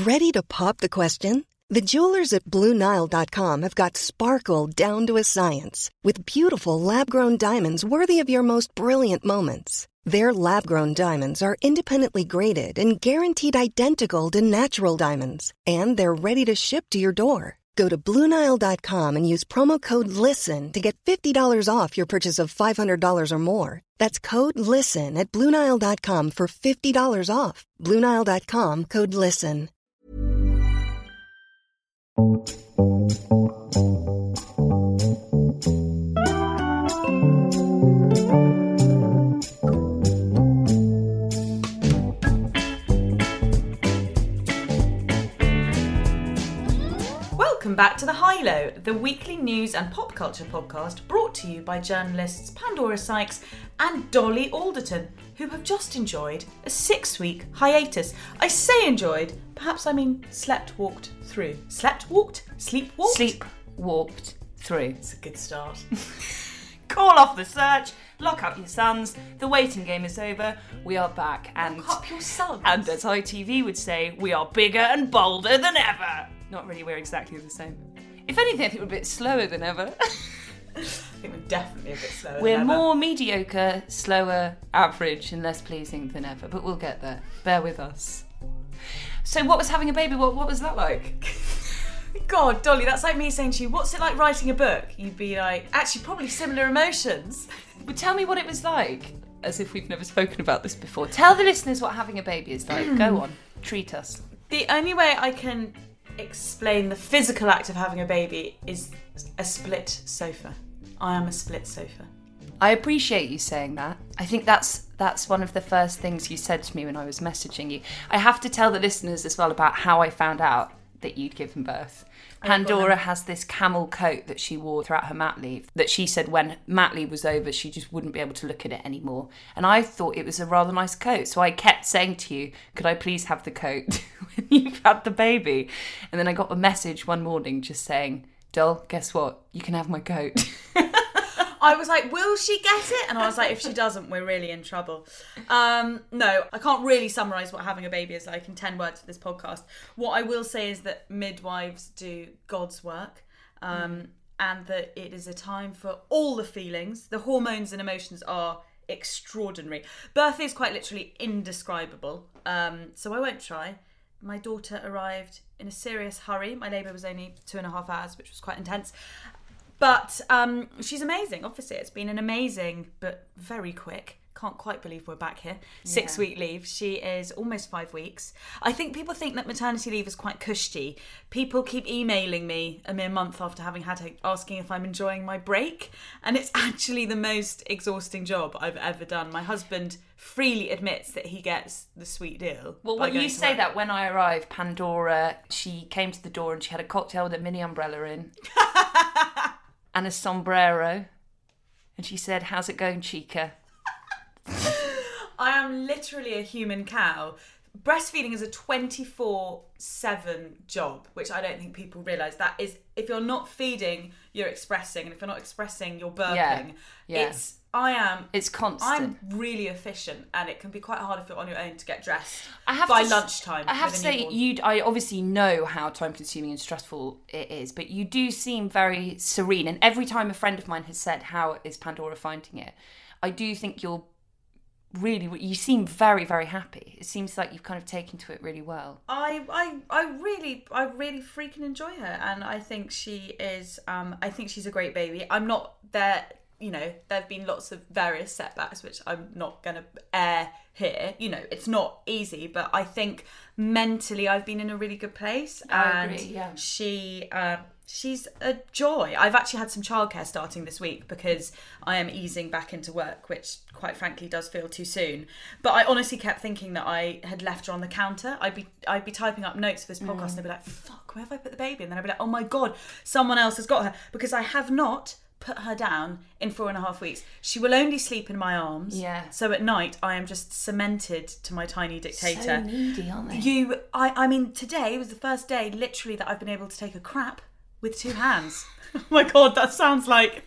Ready to pop the question? The jewelers at BlueNile.com have got sparkle down to a science with beautiful lab-grown diamonds worthy of your most brilliant moments. Their lab-grown diamonds are independently graded and guaranteed identical to natural diamonds, and they're ready to ship to your door. Go to BlueNile.com and use promo code LISTEN to get $50 off your purchase of $500 or more. That's code LISTEN at BlueNile.com for $50 off. BlueNile.com, code LISTEN. Welcome back to The High Low, the weekly news and pop culture podcast brought to you by journalists Pandora Sykes and Dolly Alderton, who have just enjoyed a 6-week hiatus. I say enjoyed, perhaps I mean slept-walked through. Slept-walked? Sleep-walked? Sleep-walked through. It's a good start. Call off the search, lock up your sons, the waiting game is over, we are back, and Lock up your sons. And as ITV would say, we are bigger and bolder than ever. Not really, we're exactly the same. If anything, I think we're a bit slower than ever. I think we're definitely a bit slower We're than ever. more mediocre, slower, average, and less pleasing than ever, but we'll get there. Bear with us. So what was having a baby? What was that like? God, Dolly, that's like me saying to you, what's it like writing a book? You'd be like, actually, probably similar emotions. But tell me what it was like, as if we've never spoken about this before. Tell the listeners what having a baby is like. Go on, treat us. The only way I can explain the physical act of having a baby is a split sofa. I am a split sofa. I appreciate you saying that. I think that's one of the first things you said to me when I was messaging you. I have to tell the listeners as well about how I found out that you'd given birth. Pandora has this camel coat that she wore throughout her mat leave that she said when mat leave was over she just wouldn't be able to look at it anymore. And I thought it was a rather nice coat, so I kept saying to you, could I please have the coat when you've had the baby? And then I got a message one morning just saying, Doll, guess what? You can have my coat. I was like, will she get it? And I was like, if she doesn't, we're really in trouble. No, I can't really summarise what having a baby is like in 10 words for this podcast. What I will say is that midwives do God's work, and that it is a time for all the feelings. The hormones and emotions are extraordinary. Birth is quite literally indescribable, so I won't try. My daughter arrived in a serious hurry. My labour was only 2.5 hours, which was quite intense. But she's amazing, obviously. It's been an amazing, but very quick, can't quite believe we're back here, 6-week leave. She is almost 5 weeks. I think people think that maternity leave is quite cushy. People keep emailing me a mere month after having had her, asking if I'm enjoying my break. And it's actually the most exhausting job I've ever done. My husband freely admits that he gets the sweet deal. Well, when you say that, when I arrived, Pandora, she came to the door and she had a cocktail with a mini umbrella in. And a sombrero. And she said, how's it going, Chica? I am literally a human cow. Breastfeeding is a 24/7 job, which I don't think people realise. That is, if you're not feeding, you're expressing. And if you're not expressing, you're burping. Yeah. It's constant. I'm really efficient, and it can be quite hard if you're on your own to get dressed by lunchtime. I have to say, I obviously know how time-consuming and stressful it is, but you do seem very serene. And every time a friend of mine has said, how is Pandora finding it? I do think you seem very, very happy. It seems like you've kind of taken to it really well. I really freaking enjoy her, and I think she is. I think she's a great baby. I'm not there. You know, there have been lots of various setbacks, which I'm not going to air here. You know, it's not easy, but I think mentally I've been in a really good place. I agree, yeah. She's a joy. I've actually had some childcare starting this week because I am easing back into work, which quite frankly does feel too soon. But I honestly kept thinking that I had left her on the counter. I'd be typing up notes for this podcast and I'd be like, fuck, where have I put the baby? And then I'd be like, oh my God, someone else has got her. Because I have not put her down in 4.5 weeks. She will only sleep in my arms. Yeah. So at night, I am just cemented to my tiny dictator. So needy, aren't they? I mean, today was the first day, literally, that I've been able to take a crap with 2 hands. Oh my God, that sounds like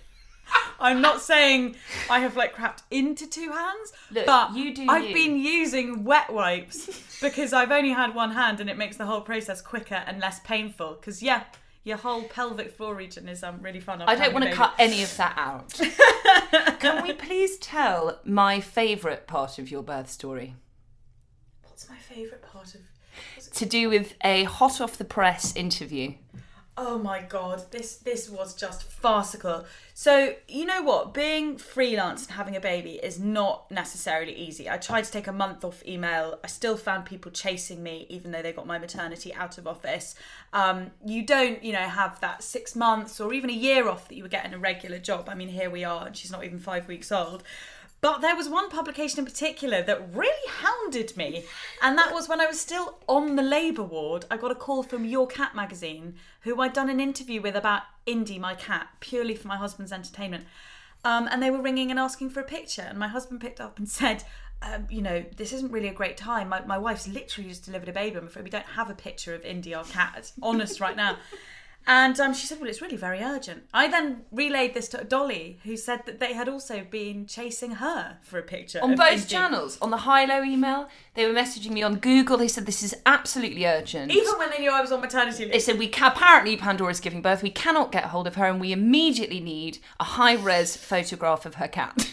I'm not saying I have like crapped into two hands, Look, but you do I've you. been using wet wipes because I've only had one hand and it makes the whole process quicker and less painful. Because your whole pelvic floor region is really fun. I don't want to cut any of that out. Can we please tell my favourite part of your birth story? What's my favourite part of... To do with a hot off the press interview. Oh my God, this was just farcical. So, you know what? Being freelance and having a baby is not necessarily easy. I tried to take a month off email. I still found people chasing me, even though they got my maternity out of office. You don't, have that 6 months or even a year off that you would get in a regular job. I mean, here we are, and she's not even 5 weeks old. But there was one publication in particular that really hounded me. And that was when I was still on the labour ward. I got a call from Your Cat magazine, who I'd done an interview with about Indy, my cat, purely for my husband's entertainment. And they were ringing and asking for a picture. And my husband picked up and said, this isn't really a great time. My wife's literally just delivered a baby. I'm afraid we don't have a picture of Indy, our cat. It's honest right now. And she said, well, it's really very urgent. I then relayed this to Dolly, who said that they had also been chasing her for a picture. On both channels. On the high-low email, they were messaging me on Google. They said, this is absolutely urgent. Even when they knew I was on maternity leave. They said, apparently Pandora's giving birth. We cannot get hold of her and we immediately need a high-res photograph of her cat.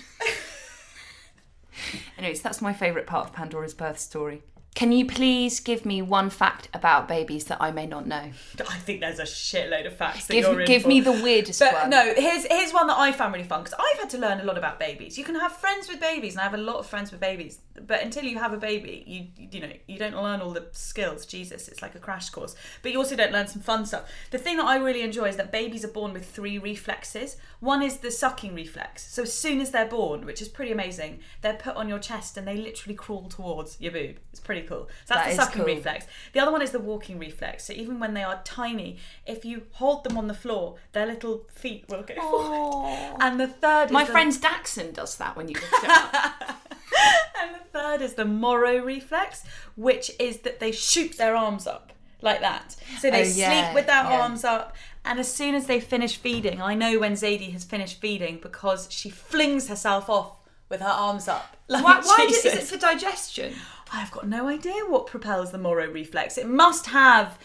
Anyways, that's my favourite part of Pandora's birth story. Can you please give me one fact about babies that I may not know? I think there's a shitload of facts that you're in for. Give me the weirdest one. No, here's one that I found really fun, because I've had to learn a lot about babies. You can have friends with babies, and I have a lot of friends with babies, but until you have a baby, you don't learn all the skills. Jesus, it's like a crash course. But you also don't learn some fun stuff. The thing that I really enjoy is that babies are born with 3 reflexes. One is the sucking reflex. So as soon as they're born, which is pretty amazing, they're put on your chest and they literally crawl towards your boob. It's pretty cool. So that's the sucking reflex. The other one is the walking reflex. So even when they are tiny, if you hold them on the floor, their little feet will go forward. And the third is my friend Daxon does that when you lift it up. And the third is the Moro reflex, which is that they shoot their arms up like that. So they sleep with their arms up. And as soon as they finish feeding, I know when Zadie has finished feeding because she flings herself off with her arms up. Like, why is it for digestion? I've got no idea what propels the Moro reflex. It must have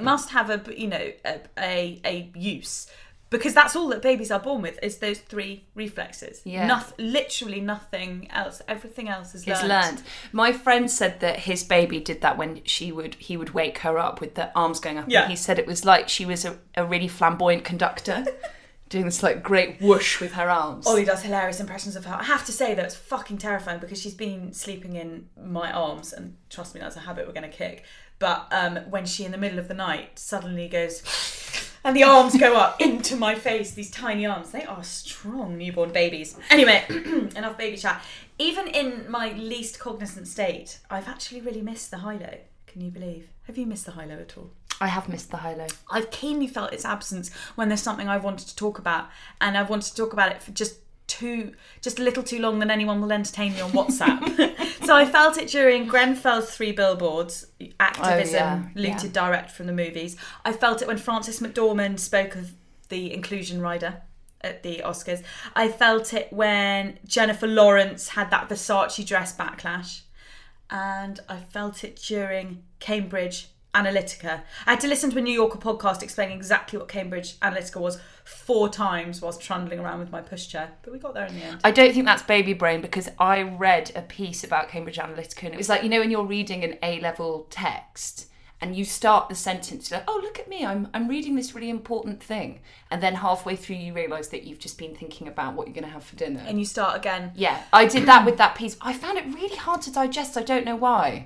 a use, because that's all that babies are born with, is those 3 reflexes. Yeah. Literally nothing else. Everything else is learned. It's learned. My friend said that his baby did that when he would wake her up with the arms going up. Yeah. And he said it was like she was a really flamboyant conductor. Doing this like great whoosh with her arms. Ollie does hilarious impressions of her. I have to say that it's fucking terrifying, because she's been sleeping in my arms, and trust me, that's a habit we're going to kick. But when she, in the middle of the night, suddenly goes, and the arms go up into my face, these tiny arms. They are strong newborn babies. Anyway, enough baby chat. Even in my least cognizant state, I've actually really missed the high-low. Can you believe? Have you missed the high-low at all? I have missed the high-low. I've keenly felt its absence when there's something I've wanted to talk about, and I've wanted to talk about it for just a little too long than anyone will entertain me on WhatsApp. So I felt it during Grenfell's 3 billboards, activism, looted direct from the movies. I felt it when Frances McDormand spoke of the inclusion rider at the Oscars. I felt it when Jennifer Lawrence had that Versace dress backlash. And I felt it during Cambridge Analytica. I had to listen to a New Yorker podcast explaining exactly what Cambridge Analytica was 4 times whilst trundling around with my pushchair, but we got there in the end. I don't think that's baby brain, because I read a piece about Cambridge Analytica, and it was like, when you're reading an A-level text and you start the sentence, you're like, oh, look at me, I'm reading this really important thing, and then halfway through you realise that you've just been thinking about what you're going to have for dinner. And you start again. Yeah, I did that with that piece. I found it really hard to digest. I don't know why.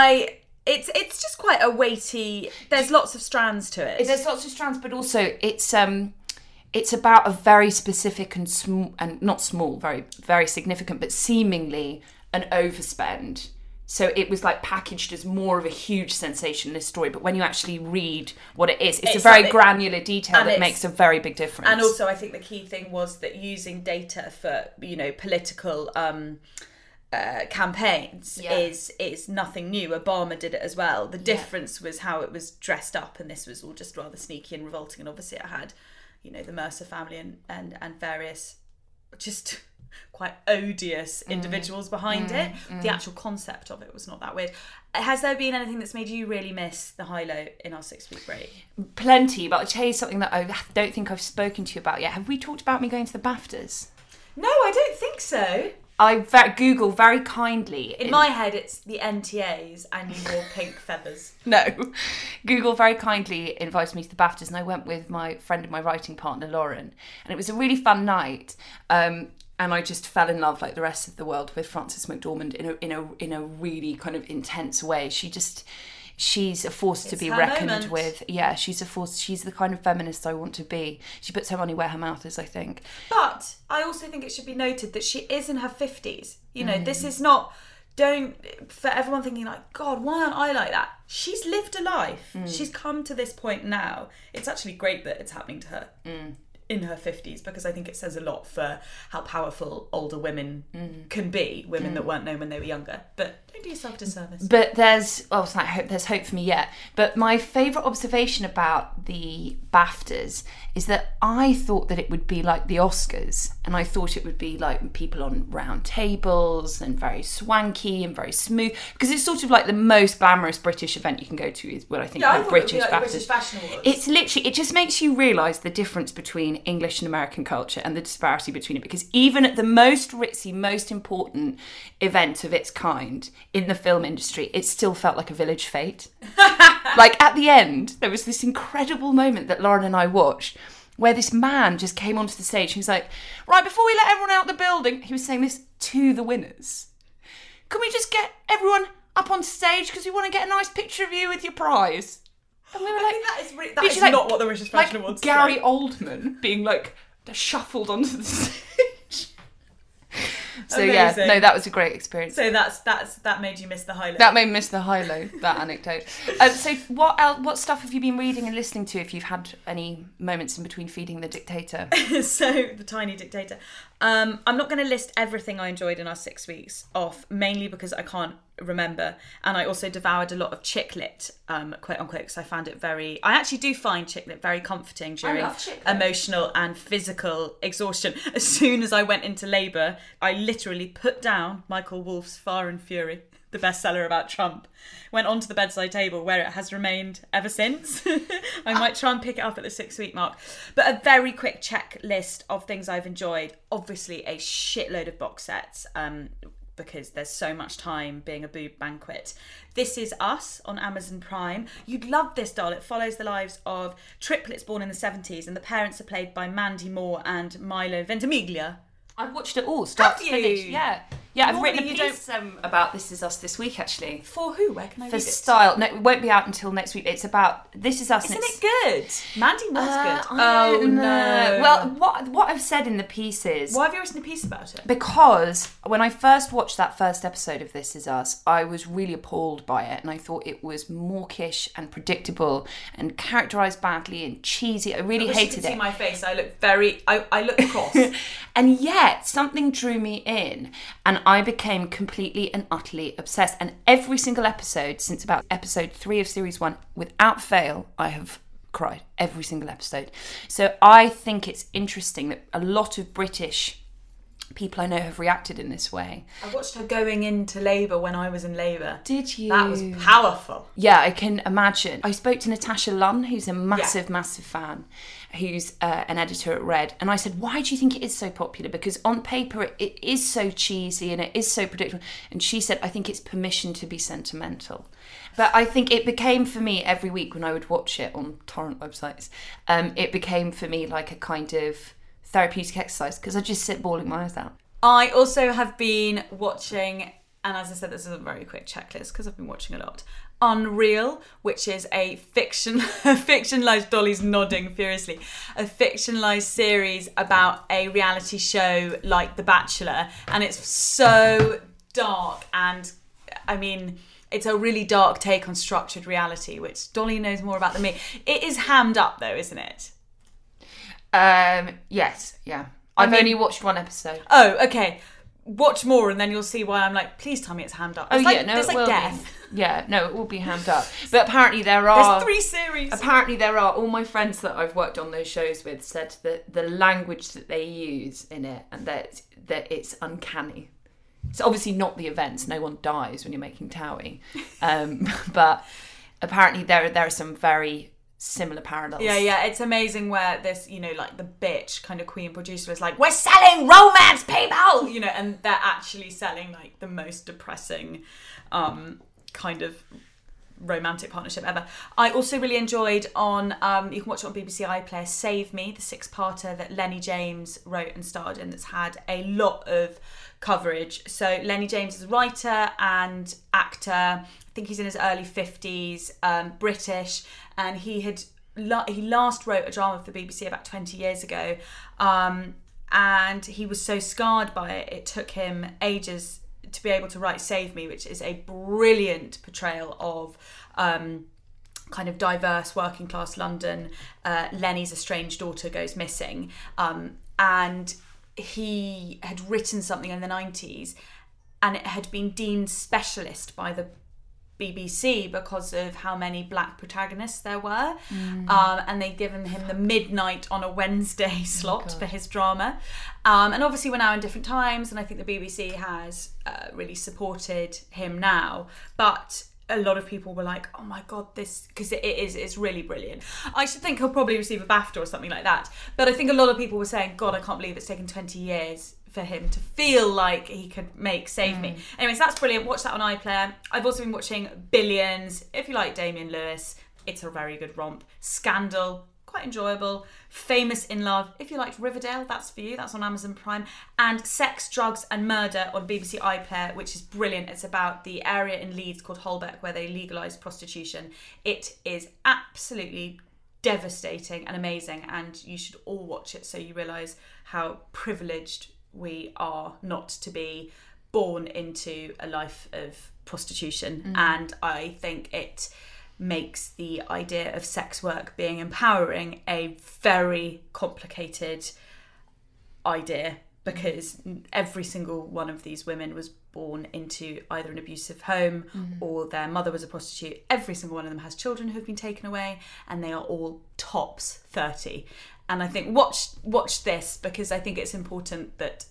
It's just quite a weighty... There's lots of strands to it. There's lots of strands, but also it's about a very specific and small, and not small, very, very significant, but seemingly an overspend. So it was like packaged as more of a huge sensationalist story, but when you actually read what it is, it's a very granular detail that makes a very big difference. And also, I think the key thing was that using data for, political campaigns is nothing new. Obama did it as well. The difference was how it was dressed up, and this was all just rather sneaky and revolting. And obviously, it had, the Mercer family and various just quite odious individuals behind it. The actual concept of it was not that weird. Has there been anything that's made you really miss the high-low in our 6-week break? Plenty, but I'll tell you something that I don't think I've spoken to you about yet. Have we talked about me going to the BAFTAs? No, I don't think so. I Google very kindly. In my head, it's the NTAs and you wore pink feathers. No. Google very kindly invited me to the BAFTAs, and I went with my friend and my writing partner, Lauren. And it was a really fun night. And I just fell in love, like the rest of the world, with Frances McDormand in a really kind of intense way. She's a force to be reckoned with. Yeah, she's a force. She's the kind of feminist I want to be. She puts her money where her mouth is, I think. But I also think it should be noted that she is in her 50s. You know, this is not... for everyone thinking like, God, why aren't I like that? She's lived a life. She's come to this point now. It's actually great that it's happening to her. In her 50s, because I think it says a lot for how powerful older women can be, women that weren't known when they were younger. But don't do yourself a disservice. But there's hope for me yet. But my favourite observation about the BAFTAs is that I thought that it would be like the Oscars, and I thought it would be like people on round tables and very swanky and very smooth, because it's sort of like the most glamorous British event you can go to is what I think the British BAFTAs. British Fashion Awards. It's literally, it just makes you realise the difference between English and American culture and the disparity between it, because even at the most ritzy, most important event of its kind in the film industry, it still felt like a village fete. Like at the end, there was this incredible moment that Lauren and I watched where this man just came onto the stage. He was like, right, before we let everyone out the building, he was saying this to the winners. Can we just get everyone up on stage because we want to get a nice picture of you with your prize? And we were like, that is not what the British Fashion Awards Gary Oldman being like shuffled onto the stage. So amazing. Yeah, no, that was a great experience. So that made you low. That made me miss the high-low, that anecdote. So what stuff have you been reading and listening to, if you've had any moments in between feeding the dictator? So, the tiny dictator. I'm not going to list everything I enjoyed in our 6 weeks off, mainly because I can't remember. And I also devoured a lot of chick lit, quote unquote, because I found it I actually do find chick lit very comforting during emotional and physical exhaustion. As soon as I went into labour, I literally put down Michael Wolff's Fire and Fury, the bestseller about Trump, went onto the bedside table where it has remained ever since. I might try and pick it up at the 6 week mark. But a very quick checklist of things I've enjoyed. Obviously a shitload of box sets, because there's so much time being a boob banquet. This Is Us on Amazon Prime. You'd love this, doll. It follows the lives of triplets born in the 70s, and the parents are played by Mandy Moore and Milo Ventimiglia. I've watched it all, start to finish. Yeah, I've written a you piece about This Is Us this week, actually. For who? Where can I read it? For Style. No, it won't be out until next week. It's about This Is Us. Isn't it good? Mandy Moore's good. Oh, no. Well, what I've said in the piece is... Why have you written a piece about it? Because when I first watched that first episode of This Is Us, I was really appalled by it, and I thought it was mawkish and predictable and characterised badly and cheesy. I really hated it. You can see my face. I look cross. And yet, something drew me in, and I became completely and utterly obsessed. And every single episode, since about episode 3 of series 1, without fail, I have cried. Every single episode. So I think it's interesting that a lot of British people I know have reacted in this way. I watched her going into labour when I was in labour. Did you? That was powerful. Yeah, I can imagine. I spoke to Natasha Lunn, who's a massive fan, who's an editor at Red, and I said, why do you think it is so popular? Because on paper it is so cheesy and it is so predictable. And she said, I think it's permission to be sentimental. But I think it became for me, every week when I would watch it on torrent websites, it became for me like a kind of therapeutic exercise, because I just sit bawling my eyes out. I also have been watching, and as I said, this is a very quick checklist because I've been watching a lot, Unreal, which is a fictionalised, Dolly's nodding furiously, a fictionalised series about a reality show like The Bachelor, and it's so dark, and I mean, it's a really dark take on structured reality, which Dolly knows more about than me. It is hammed up though, isn't it? Yes, yeah. I've only watched one episode. Oh, okay. watch more and then you'll see why I'm like, please tell me it's hammed up. Oh, It's like, yeah, no, there's it like will death. be. Yeah, no, it will be hammed up. But apparently there are... There's 3 series. Apparently there are... All my friends that I've worked on those shows with said that the language that they use in it, and that it's uncanny. It's obviously not the events. No one dies when you're making Towie. But apparently there are some very similar parallels. Yeah, it's amazing where this, like the bitch kind of queen producer is like, we're selling romance, people! And they're actually selling like the most depressing kind of romantic partnership ever. I also really enjoyed on, you can watch it on BBC iPlayer, Save Me, the 6-parter that Lenny James wrote and starred in, that's had a lot of coverage. So Lenny James is a writer and actor. I think he's in his early 50s, British, and he last wrote a drama for the BBC about 20 years ago, and he was so scarred by it, it took him ages to be able to write Save Me, which is a brilliant portrayal of kind of diverse working class London. Lenny's estranged daughter goes missing, and he had written something in the 90s and it had been deemed specialist by the BBC because of how many black protagonists there were, and they'd given him the midnight on a Wednesday slot for his drama, and obviously we're now in different times, and I think the BBC has really supported him now, but a lot of people were like, oh my god, this, because it's really brilliant. I should think he'll probably receive a BAFTA or something like that, but I think a lot of people were saying, god, I can't believe it's taken 20 years for him to feel like he could make Save Me. Anyways, that's brilliant. Watch that on iPlayer. I've also been watching Billions. If you like Damian Lewis, it's a very good romp. Scandal, quite enjoyable. Famous in Love. If you liked Riverdale, that's for you. That's on Amazon Prime. And Sex, Drugs and Murder on BBC iPlayer, which is brilliant. It's about the area in Leeds called Holbeck where they legalised prostitution. It is absolutely devastating and amazing, and you should all watch it so you realise how privileged we are not to be born into a life of prostitution. And I think it makes the idea of sex work being empowering a very complicated idea, because every single one of these women was born into either an abusive home or their mother was a prostitute. Every single one of them has children who have been taken away, and they are all tops 30. And I think watch this, because I think it's important that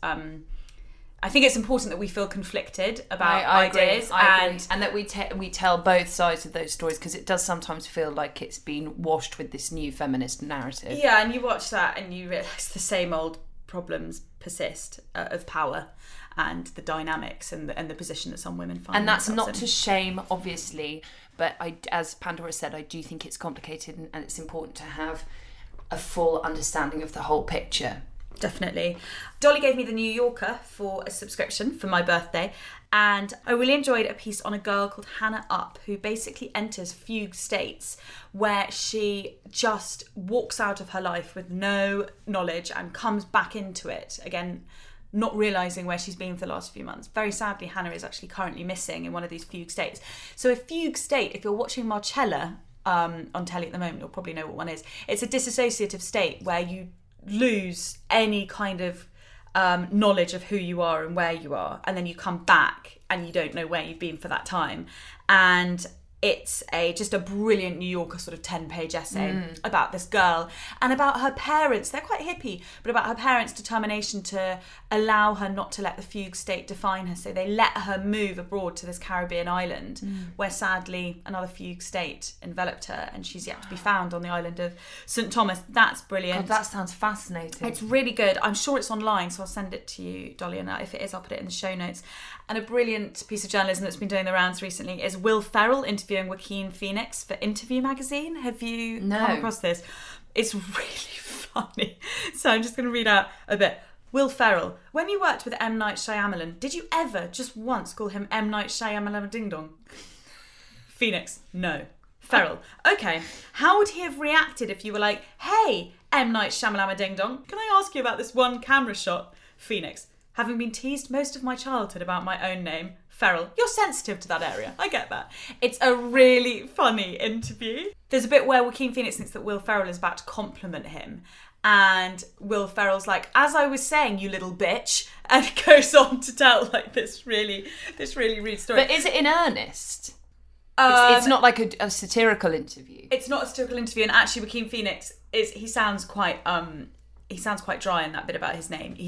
we feel conflicted about ideas. I agree. And that we tell both sides of those stories, because it does sometimes feel like it's been washed with this new feminist narrative. Yeah, and you watch that and you realise the same old problems persist of power and the dynamics and the position that some women find. And that's not to shame, obviously, but as Pandora said, I do think it's complicated, and it's important to have a full understanding of the whole picture. Definitely. Dolly gave me The New Yorker for a subscription for my birthday, and I really enjoyed a piece on a girl called Hannah Up, who basically enters fugue states where she just walks out of her life with no knowledge and comes back into it again, not realising where she's been for the last few months. Very sadly, Hannah is actually currently missing in one of these fugue states. So a fugue state, if you're watching Marcella on telly at the moment, you'll probably know what one is. It's a disassociative state where you lose any kind of knowledge of who you are and where you are, and then you come back and you don't know where you've been for that time. And it's just a brilliant New Yorker sort of 10-page essay about this girl and about her parents. They're quite hippie, but about her parents' determination to allow her not to let the fugue state define her. So they let her move abroad to this Caribbean island where sadly another fugue state enveloped her, and she's yet to be found on the island of St. Thomas. That's brilliant. God, that sounds fascinating. It's really good. I'm sure it's online, so I'll send it to you, Dolly, and if it is, I'll put it in the show notes. And a brilliant piece of journalism that's been doing the rounds recently is Will Ferrell interviewing Joaquin Phoenix for Interview magazine. Have you come across this? It's really funny. So I'm just going to read out a bit. Will Ferrell, when you worked with M. Night Shyamalan, did you ever just once call him M. Night Shyamalan Ding Dong? Phoenix, no. Ferrell, okay. How would he have reacted if you were like, hey, M. Night Shyamalan Ding Dong, can I ask you about this one camera shot? Phoenix, having been teased most of my childhood about my own name. Ferrell, you're sensitive to that area. I get that. It's a really funny interview. There's a bit where Joaquin Phoenix thinks that Will Ferrell is about to compliment him, And Will Ferrell's like, as I was saying, you little bitch, and goes on to tell like this really rude story. But is it in earnest? It's not like a satirical interview. It's not a satirical interview, and actually, Joaquin Phoenix he sounds quite dry in that bit about his name.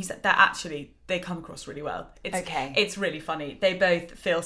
They come across really well. It's really funny. They both feel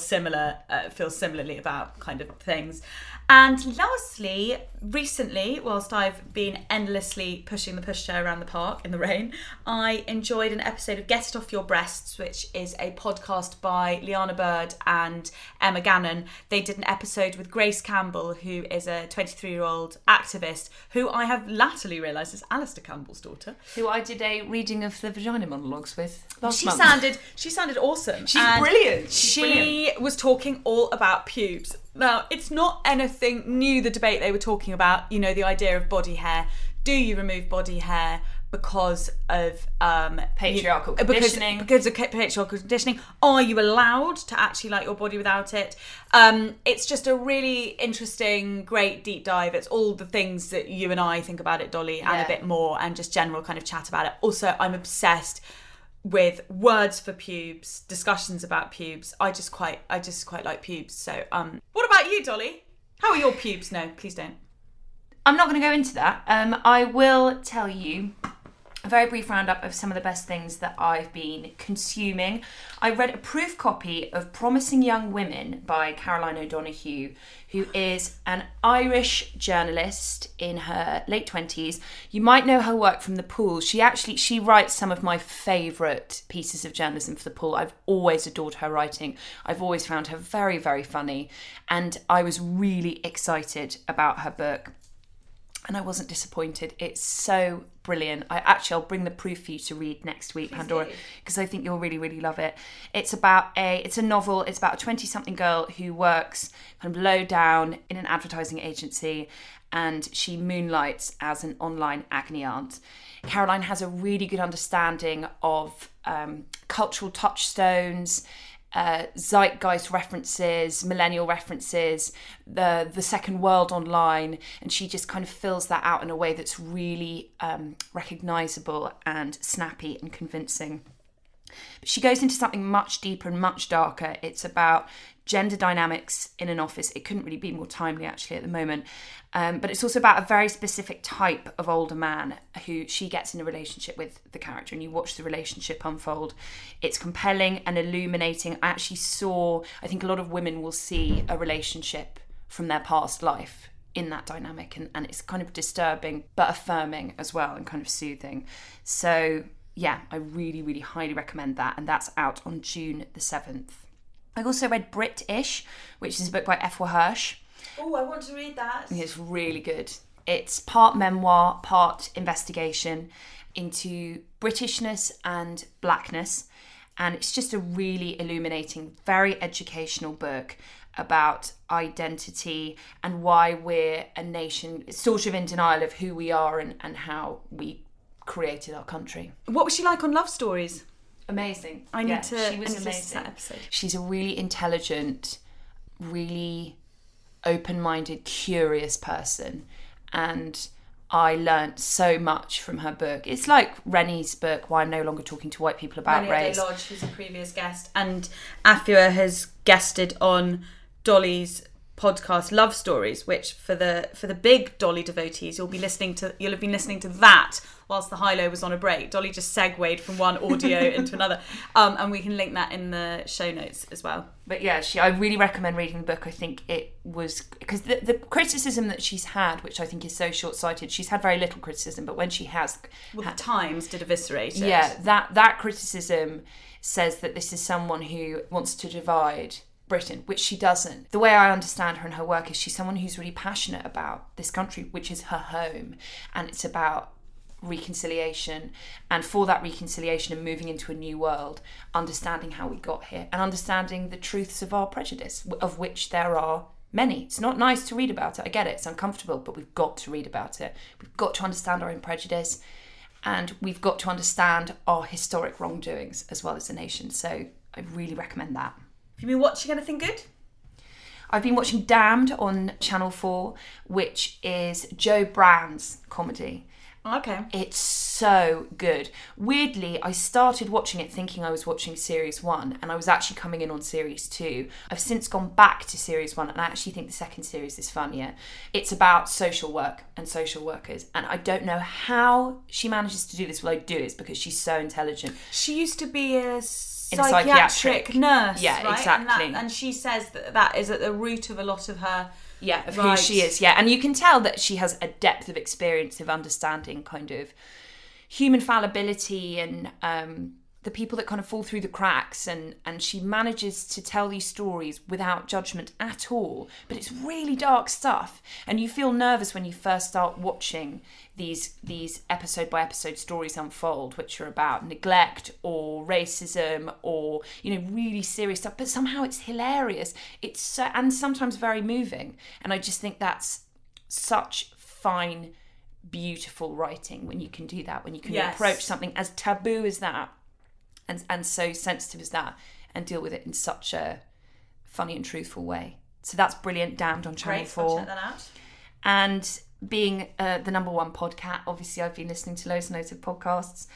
similarly about kind of things. And lastly, recently, whilst I've been endlessly pushing the pushchair around the park in the rain, I enjoyed an episode of Get It Off Your Breasts, which is a podcast by Liana Bird and Emma Gannon. They did an episode with Grace Campbell, who is a 23-year-old activist, who I have latterly realised is Alistair Campbell's daughter. Who I did a reading of the Vagina Monologues with last She month. sounded awesome. She's brilliant. She was talking all about pubes. Now, it's not anything new, the debate they were talking about, the idea of body hair. Do you remove body hair because of patriarchal conditioning? Because of patriarchal conditioning. Are you allowed to actually like your body without it? It's just a really interesting, great deep dive. It's all the things that you and I think about it, Dolly, and a bit more, and just general kind of chat about it. Also, I'm obsessed with words for pubes, discussions about pubes. I just quite like pubes. So, what about you, Dolly? How are your pubes? No, please don't. I'm not going to go into that. I will tell you a very brief roundup of some of the best things that I've been consuming. I read a proof copy of Promising Young Women by Caroline O'Donoghue, who is an Irish journalist in her late 20s. You might know her work from The Pool. She writes some of my favourite pieces of journalism for The Pool. I've always adored her writing. I've always found her very, very funny. And I was really excited about her book. And I wasn't disappointed. It's so brilliant. I'll bring the proof for you to read next week, Pandora, because I think you'll really, really love it. It's a novel. It's about a 20-something girl who works kind of low down in an advertising agency, and she moonlights as an online agony aunt. Caroline has a really good understanding of cultural touchstones, zeitgeist references, millennial references, the second world online, and she just kind of fills that out in a way that's really recognisable and snappy and convincing. But she goes into something much deeper and much darker. It's about gender dynamics in an office. It couldn't really be more timely actually at the moment. But it's also about a very specific type of older man who she gets in a relationship with the character, and you watch the relationship unfold. It's compelling and illuminating. I think a lot of women will see a relationship from their past life in that dynamic, and it's kind of disturbing but affirming as well, and kind of soothing. So yeah, I really, really highly recommend that, and that's out on June the 7th. I also read British, which is a book by Efwa Hirsch. Oh, I want to read that. It's really good. It's part memoir, part investigation into Britishness and blackness. And it's just a really illuminating, very educational book about identity and why we're a nation sort of in denial of who we are and how we created our country. What was she like on Love Stories? Amazing. She was amazing. That episode. She's a really intelligent, really open-minded, curious person, and I learnt so much from her book. It's like Rennie's book, Why I'm No Longer Talking to White People About Race. Rennie Lodge, who's a previous guest, and Afua has guested on Dolly's podcast Love Stories, which for the big Dolly devotees, you'll have been listening to that whilst the high-low was on a break. Dolly just segued from one audio into another, and we can link that in the show notes as well. But yeah, I really recommend reading the book. I think it was because the criticism that she's had, which I think is so short-sighted, she's had very little criticism, but when she has, the Times did eviscerate it. Yeah, that criticism says that this is someone who wants to divide Britain, which she doesn't. The way I understand her and her work is she's someone who's really passionate about this country, which is her home, and it's about reconciliation, and for that reconciliation and moving into a new world, understanding how we got here and understanding the truths of our prejudice, of which there are many. It's not nice to read about it, I get it, it's uncomfortable, but we've got to read about it. We've got to understand our own prejudice, and we've got to understand our historic wrongdoings as well as a nation. So I really recommend that. Have you been watching anything good? I've been watching Damned on Channel 4, which is Joe Brand's comedy. Okay. It's so good. Weirdly, I started watching it thinking I was watching series 1, and I was actually coming in on series 2. I've since gone back to series 1, and I actually think the second series is funnier. It's about social work and social workers, and I don't know how she manages to do this. Well, I do. It's because she's so intelligent. She used to be a psychiatric nurse, yeah, right? exactly. And she says that is at the root of a lot of her... Yeah, of who she is, yeah. And you can tell that she has a depth of experience of understanding kind of human fallibility and the people that kind of fall through the cracks, and she manages to tell these stories without judgment at all. But it's really dark stuff, and you feel nervous when you first start watching these episode by episode stories unfold, which are about neglect or racism or, you know, really serious stuff. But somehow it's hilarious. It's so, and sometimes very moving. And I just think that's such fine, beautiful writing when you can do that, when you can approach something as taboo as that and so sensitive as that and deal with it in such a funny and truthful way. So that's brilliant. Damned on Channel 4. I'll check that out. And being the number one podcat, obviously I've been listening to loads and loads of podcasts.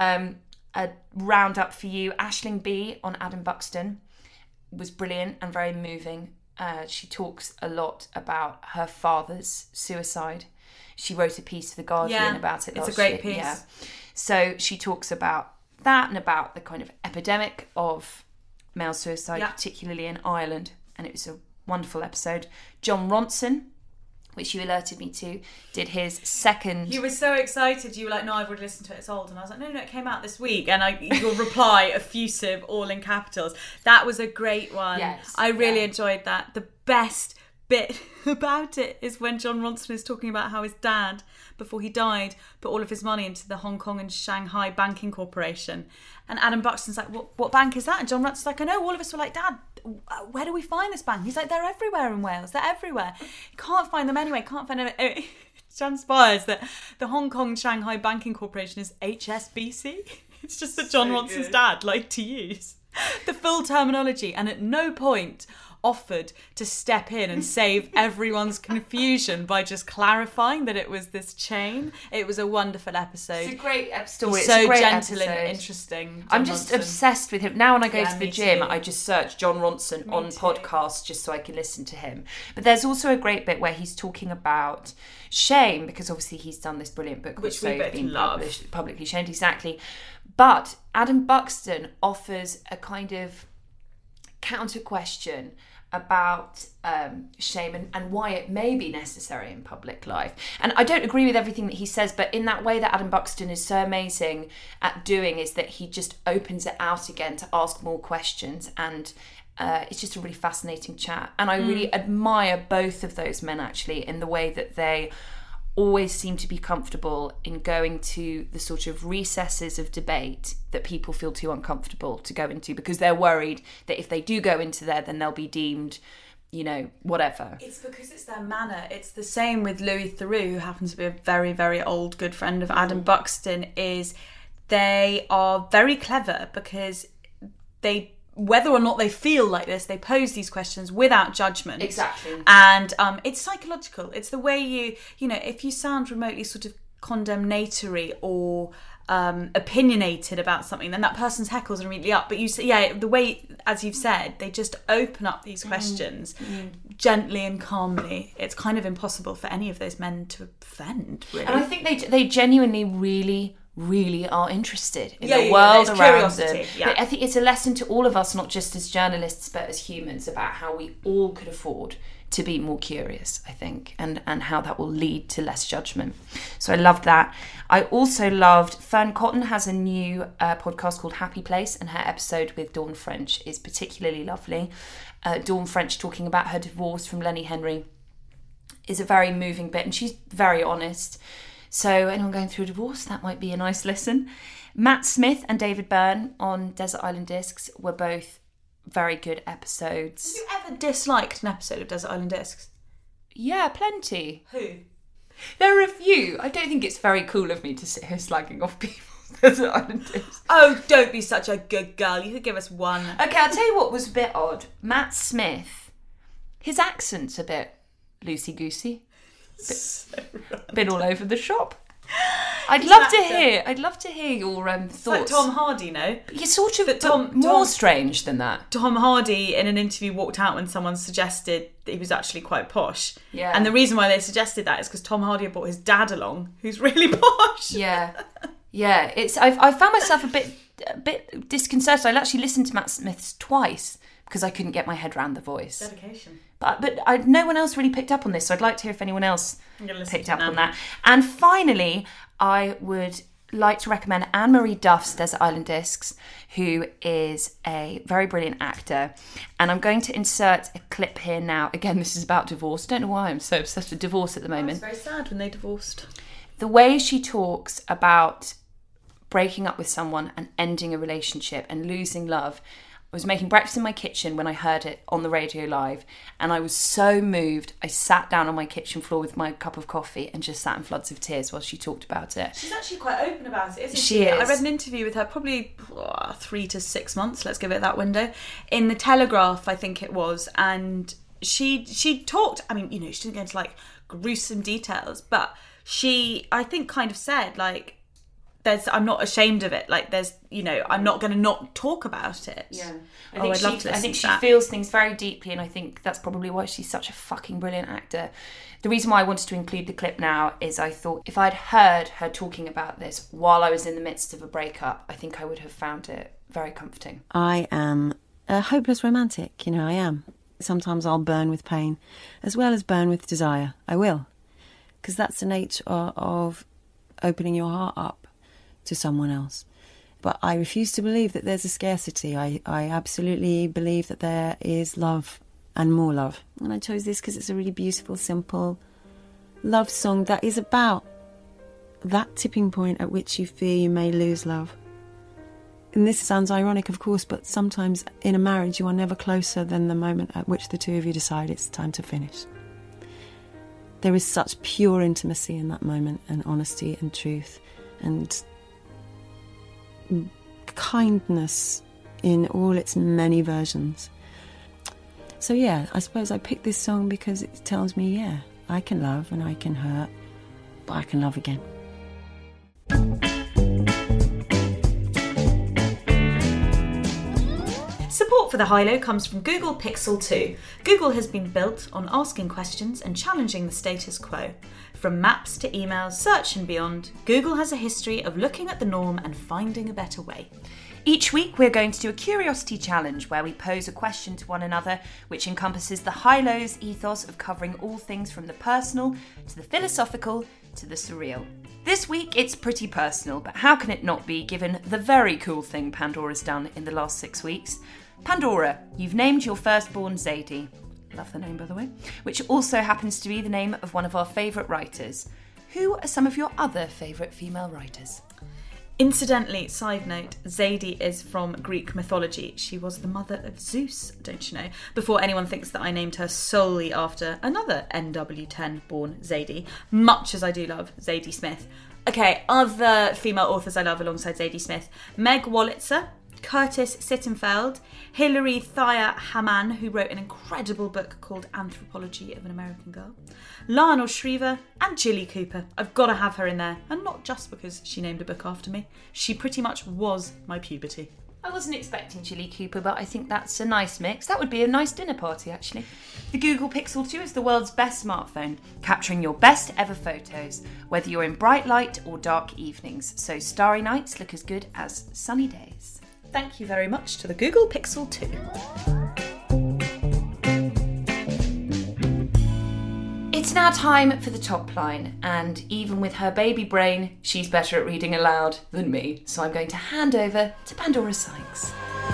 A roundup for you, Aisling Bea on Adam Buxton was brilliant and very moving. She talks a lot about her father's suicide. She wrote a piece for The Guardian about it last year. It's a great piece. Yeah. So she talks about that and about the kind of epidemic of male suicide, particularly in Ireland. And it was a wonderful episode. Jon Ronson, which you alerted me to, did his second... You were so excited. You were like, no, I've already listened to it, it's old. And I was like, no, it came out this week. And your reply, effusive, all in capitals. That was a great one. Yes. I really enjoyed that. The best bit about it is when Jon Ronson is talking about how his dad, before he died, put all of his money into the Hong Kong and Shanghai Banking Corporation. And Adam Buxton's like, what bank is that? And Jon Ronson's like, I know. All of us were like, Dad, where do we find this bank? He's like, they're everywhere in Wales. They're everywhere. You can't find them anyway. Can't find them. It transpires that the Hong Kong and Shanghai Banking Corporation is HSBC. It's just that Jon Ronson's dad liked to use the full terminology, and at no point offered to step in and save everyone's confusion by just clarifying that it was this chain. It was a wonderful episode. It's a great story. So it's a great gentle episode. and interesting. I'm just obsessed with him. Now when I go to the gym, too. I just search Jon Ronson on podcasts just so I can listen to him. But there's also a great bit where he's talking about shame, because obviously he's done this brilliant book Which we both been love. publicly shamed. Exactly. But Adam Buxton offers a kind of counter question about shame and why it may be necessary in public life. And I don't agree with everything that he says, but in that way that Adam Buxton is so amazing at doing is that he just opens it out again to ask more questions, and it's just a really fascinating chat. And I really admire both of those men actually in the way that they always seem to be comfortable in going to the sort of recesses of debate that people feel too uncomfortable to go into, because they're worried that if they do go into there, then they'll be deemed, you know, whatever. It's because it's their manner. It's the same with Louis Theroux, who happens to be a very, very old good friend of Adam Buxton, is they are very clever because they, whether or not they feel like this, they pose these questions without judgment. Exactly. And it's psychological. It's the way you know, if you sound remotely sort of condemnatory or opinionated about something, then that person's heckles are immediately up. But you say, the way, as you've said, they just open up these questions gently and calmly. It's kind of impossible for any of those men to offend, really. And I think they genuinely really are interested in the world around them. But I think it's a lesson to all of us, not just as journalists but as humans, about how we all could afford to be more curious, I think, and how that will lead to less judgment. So I loved that. I also loved Fern Cotton has a new podcast called Happy Place, and her episode with Dawn French is particularly lovely. Dawn French talking about her divorce from Lenny Henry is a very moving bit, and she's very honest. So anyone going through a divorce, that might be a nice listen. Matt Smith and David Byrne on Desert Island Discs were both very good episodes. Have you ever disliked an episode of Desert Island Discs? Yeah, plenty. Who? There are a few. I don't think it's very cool of me to sit here slagging off people's Desert Island Discs. Oh, don't be such a good girl. You could give us one. Okay, I'll tell you what was a bit odd. Matt Smith, his accent's a bit loosey-goosey. Been all over the shop. I'd love to hear your thoughts. Like Tom Hardy, no? You're sort of more strange than that. Tom Hardy in an interview walked out when someone suggested that he was actually quite posh. Yeah. And the reason why they suggested that is because Tom Hardy had brought his dad along, who's really posh. Yeah. Yeah. I found myself a bit disconcerted. I actually listened to Matt Smith's twice because I couldn't get my head around the voice. Dedication. But no one else really picked up on this, so I'd like to hear if anyone else picked up on that. And finally, I would like to recommend Anne-Marie Duff's Desert Island Discs, who is a very brilliant actor. And I'm going to insert a clip here now. Again, this is about divorce. Don't know why I'm so obsessed with divorce at the moment. It's very sad when they divorced. The way she talks about breaking up with someone and ending a relationship and losing love. I was making breakfast in my kitchen when I heard it on the radio live, and I was so moved. I sat down on my kitchen floor with my cup of coffee and just sat in floods of tears while she talked about it. She's actually quite open about it, isn't she? She is. I read an interview with her probably 3 to 6 months, let's give it that window, in the Telegraph, I think it was, and she talked, I mean, she didn't go into like gruesome details, but she, I think, kind of said like, I'm not ashamed of it. Like, I'm not going to not talk about it. Yeah. I'd love to listen I think to she that. feels things very deeply, and I think that's probably why she's such a fucking brilliant actor. The reason why I wanted to include the clip now is I thought if I'd heard her talking about this while I was in the midst of a breakup, I think I would have found it very comforting. I am a hopeless romantic, I am. Sometimes I'll burn with pain as well as burn with desire. I will. Because that's the nature of opening your heart up to someone else. But I refuse to believe that there's a scarcity. I absolutely believe that there is love and more love. And I chose this because it's a really beautiful, simple love song that is about that tipping point at which you fear you may lose love. And this sounds ironic, of course, but sometimes in a marriage you are never closer than the moment at which the two of you decide it's time to finish. There is such pure intimacy in that moment, and honesty and truth and kindness in all its many versions. So yeah, I suppose I picked this song because it tells me, yeah, I can love and I can hurt, but I can love again. Support for The High Low comes from Google Pixel 2. Google has been built on asking questions and challenging the status quo. From maps to emails, search and beyond, Google has a history of looking at the norm and finding a better way. Each week we're going to do a curiosity challenge where we pose a question to one another which encompasses the high-lows ethos of covering all things from the personal to the philosophical to the surreal. This week it's pretty personal, but how can it not be given the very cool thing Pandora's done in the last 6 weeks? Pandora, you've named your firstborn Zadie. Love the name, by the way. Which also happens to be the name of one of our favourite writers. Who are some of your other favourite female writers? Incidentally, side note, Zadie is from Greek mythology. She was the mother of Zeus, don't you know? Before anyone thinks that I named her solely after another NW10 born Zadie, much as I do love Zadie Smith. Okay, other female authors I love alongside Zadie Smith: Meg Wolitzer, Curtis Sittenfeld, Hilary Thayer Hamann, who wrote an incredible book called Anthropology of an American Girl, Lionel Shriver, and Jilly Cooper. I've got to have her in there, and not just because she named a book after me. She pretty much was my puberty. I wasn't expecting Jilly Cooper, but I think that's a nice mix. That would be a nice dinner party, actually. The Google Pixel 2 is the world's best smartphone, capturing your best ever photos, whether you're in bright light or dark evenings, so starry nights look as good as sunny days. Thank you very much to the Google Pixel 2. It's now time for the top line, and even with her baby brain, she's better at reading aloud than me, so I'm going to hand over to Pandora Sykes.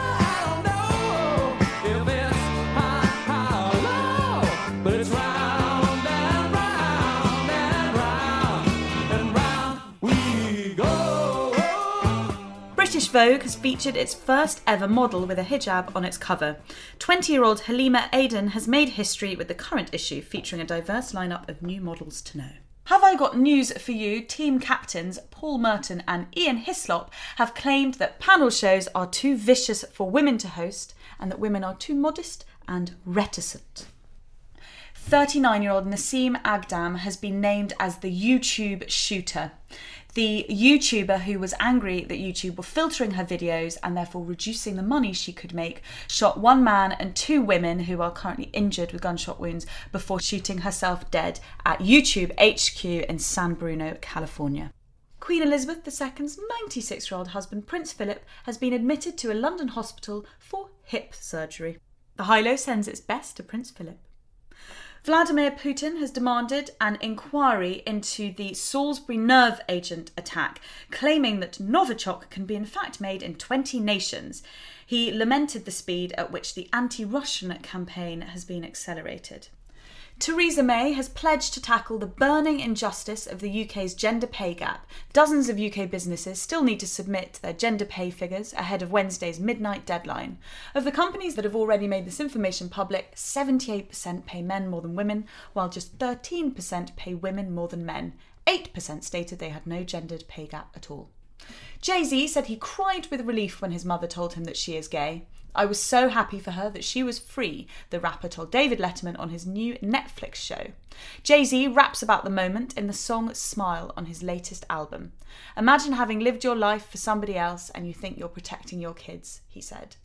British Vogue has featured its first ever model with a hijab on its cover. 20-year-old Halima Aden has made history with the current issue, featuring a diverse lineup of new models to know. Have I got news for you? Team captains Paul Merton and Ian Hislop have claimed that panel shows are too vicious for women to host and that women are too modest and reticent. 39-year-old Nassim Agdam has been named as the YouTube shooter. The YouTuber, who was angry that YouTube were filtering her videos and therefore reducing the money she could make, shot one man and two women who are currently injured with gunshot wounds before shooting herself dead at YouTube HQ in San Bruno, California. Queen Elizabeth II's 96-year-old husband, Prince Philip, has been admitted to a London hospital for hip surgery. The High-Low sends its best to Prince Philip. Vladimir Putin has demanded an inquiry into the Salisbury nerve agent attack, claiming that Novichok can be in fact made in 20 nations. He lamented the speed at which the anti-Russian campaign has been accelerated. Theresa May has pledged to tackle the burning injustice of the UK's gender pay gap. Dozens of UK businesses still need to submit their gender pay figures ahead of Wednesday's midnight deadline. Of the companies that have already made this information public, 78% pay men more than women, while just 13% pay women more than men. 8% stated they had no gendered pay gap at all. Jay-Z said he cried with relief when his mother told him that she is gay. I was so happy for her that she was free, the rapper told David Letterman on his new Netflix show. Jay-Z raps about the moment in the song Smile on his latest album. Imagine having lived your life for somebody else and you think you're protecting your kids, he said.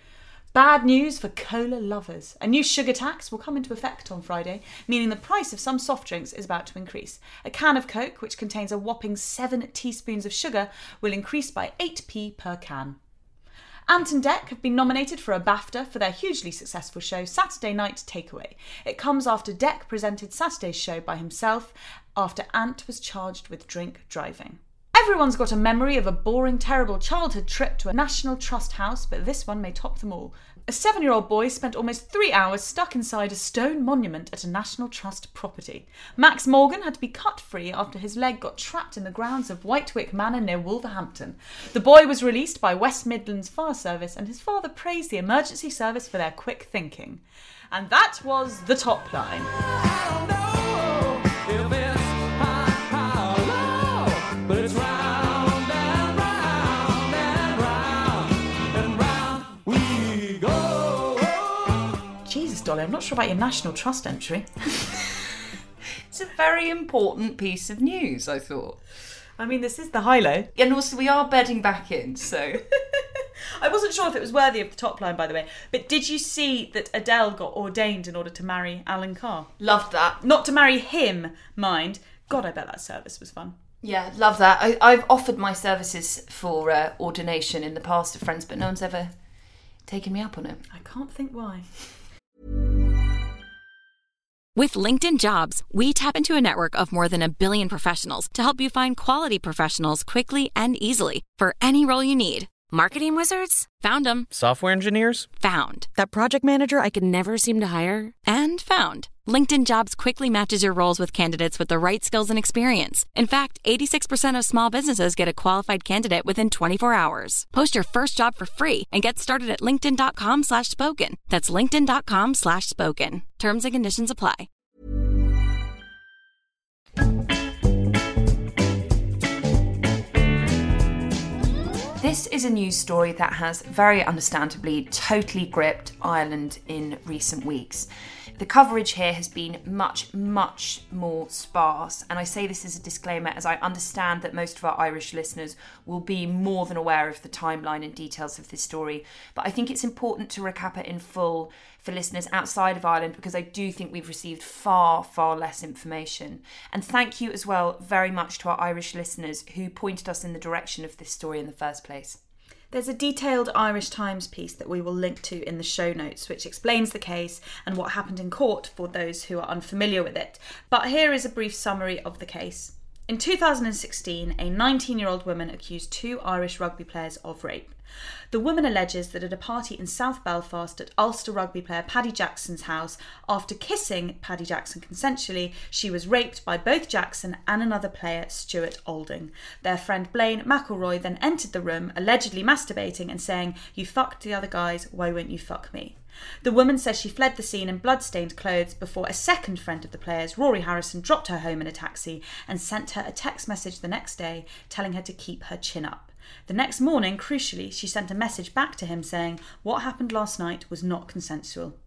Bad news for cola lovers. A new sugar tax will come into effect on Friday, meaning the price of some soft drinks is about to increase. A can of Coke, which contains a whopping 7 teaspoons of sugar, will increase by 8p per can. Ant and Dec have been nominated for a BAFTA for their hugely successful show Saturday Night Takeaway. It comes after Dec presented Saturday's show by himself after Ant was charged with drink driving. Everyone's got a memory of a boring, terrible childhood trip to a National Trust house, but this one may top them all. A 7-year-old boy spent almost 3 hours stuck inside a stone monument at a National Trust property. Max Morgan had to be cut free after his leg got trapped in the grounds of Whitewick Manor near Wolverhampton. The boy was released by West Midlands Fire Service and his father praised the emergency service for their quick thinking. And that was the top line. Dolly, I'm not sure about your National Trust entry. It's a very important piece of news, I thought. I mean, this is the High-Low. And also, we are bedding back in, so... I wasn't sure if it was worthy of the top line, by the way, but did you see that Adele got ordained in order to marry Alan Carr? Loved that. Not to marry him, mind. God, I bet that service was fun. Yeah, love that. I've offered my services for ordination in the past to friends, but no one's ever taken me up on it. I can't think why. With LinkedIn Jobs, we tap into a network of more than 1 billion professionals to help you find quality professionals quickly and easily for any role you need. Marketing wizards? Found them. Software engineers? Found. That project manager I could never seem to hire? And found. LinkedIn Jobs quickly matches your roles with candidates with the right skills and experience. In fact, 86% of small businesses get a qualified candidate within 24 hours. Post your first job for free and get started at linkedin.com/spoken. That's linkedin.com/spoken. Terms and conditions apply. This is a news story that has very understandably totally gripped Ireland in recent weeks. The coverage here has been much, much more sparse, and I say this as a disclaimer as I understand that most of our Irish listeners will be more than aware of the timeline and details of this story, but I think it's important to recap it in full for listeners outside of Ireland because I do think we've received far, far less information. And thank you as well very much to our Irish listeners who pointed us in the direction of this story in the first place. There's a detailed Irish Times piece that we will link to in the show notes, which explains the case and what happened in court for those who are unfamiliar with it. But here is a brief summary of the case. In 2016, a 19-year-old woman accused 2 Irish rugby players of rape. The woman alleges that at a party in South Belfast at Ulster rugby player Paddy Jackson's house, after kissing Paddy Jackson consensually, she was raped by both Jackson and another player, Stuart Olding. Their friend Blaine McElroy then entered the room, allegedly masturbating and saying, "You fucked the other guys, why won't you fuck me?" The woman says she fled the scene in blood-stained clothes before a second friend of the players, Rory Harrison, dropped her home in a taxi and sent her a text message the next day telling her to keep her chin up. The next morning, crucially, she sent a message back to him saying, "What happened last night was not consensual.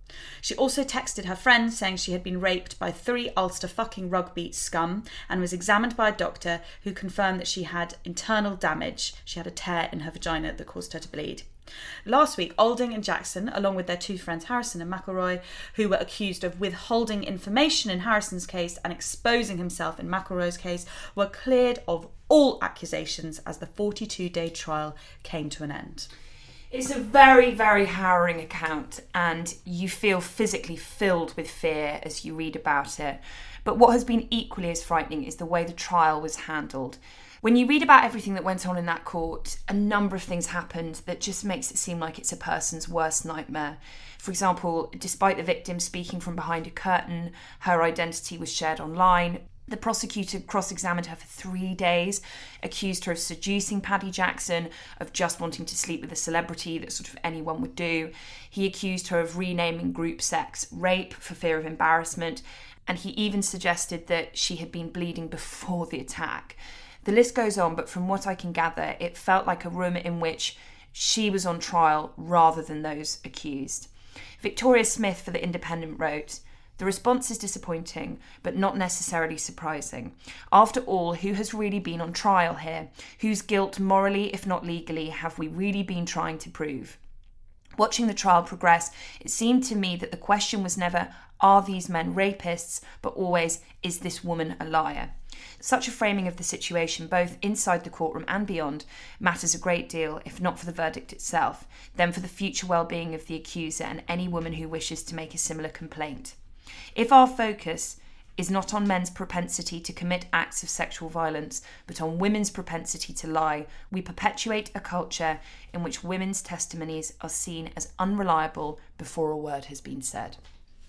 She also texted her friend saying she had been raped by 3 Ulster fucking rugby scum and was examined by a doctor who confirmed that she had internal damage. She had a tear in her vagina that caused her to bleed. Last week, Olding and Jackson, along with their 2 friends Harrison and McElroy, who were accused of withholding information in Harrison's case and exposing himself in McElroy's case, were cleared of all accusations as the 42-day trial came to an end. It's a very, very harrowing account, and you feel physically filled with fear as you read about it. But what has been equally as frightening is the way the trial was handled. When you read about everything that went on in that court, a number of things happened that just makes it seem like it's a person's worst nightmare. For example, despite the victim speaking from behind a curtain, her identity was shared online. The prosecutor cross-examined her for 3 days, accused her of seducing Paddy Jackson, of just wanting to sleep with a celebrity that sort of anyone would do. He accused her of renaming group sex rape for fear of embarrassment, and he even suggested that she had been bleeding before the attack. The list goes on, but from what I can gather, it felt like a room in which she was on trial rather than those accused. Victoria Smith for The Independent wrote, "The response is disappointing, but not necessarily surprising. After all, who has really been on trial here? Whose guilt, morally if not legally, have we really been trying to prove?" Watching the trial progress, it seemed to me that the question was never, are these men rapists, but always, is this woman a liar? Such a framing of the situation, both inside the courtroom and beyond, matters a great deal, if not for the verdict itself, then for the future well-being of the accuser and any woman who wishes to make a similar complaint. If our focus is not on men's propensity to commit acts of sexual violence, but on women's propensity to lie, we perpetuate a culture in which women's testimonies are seen as unreliable before a word has been said.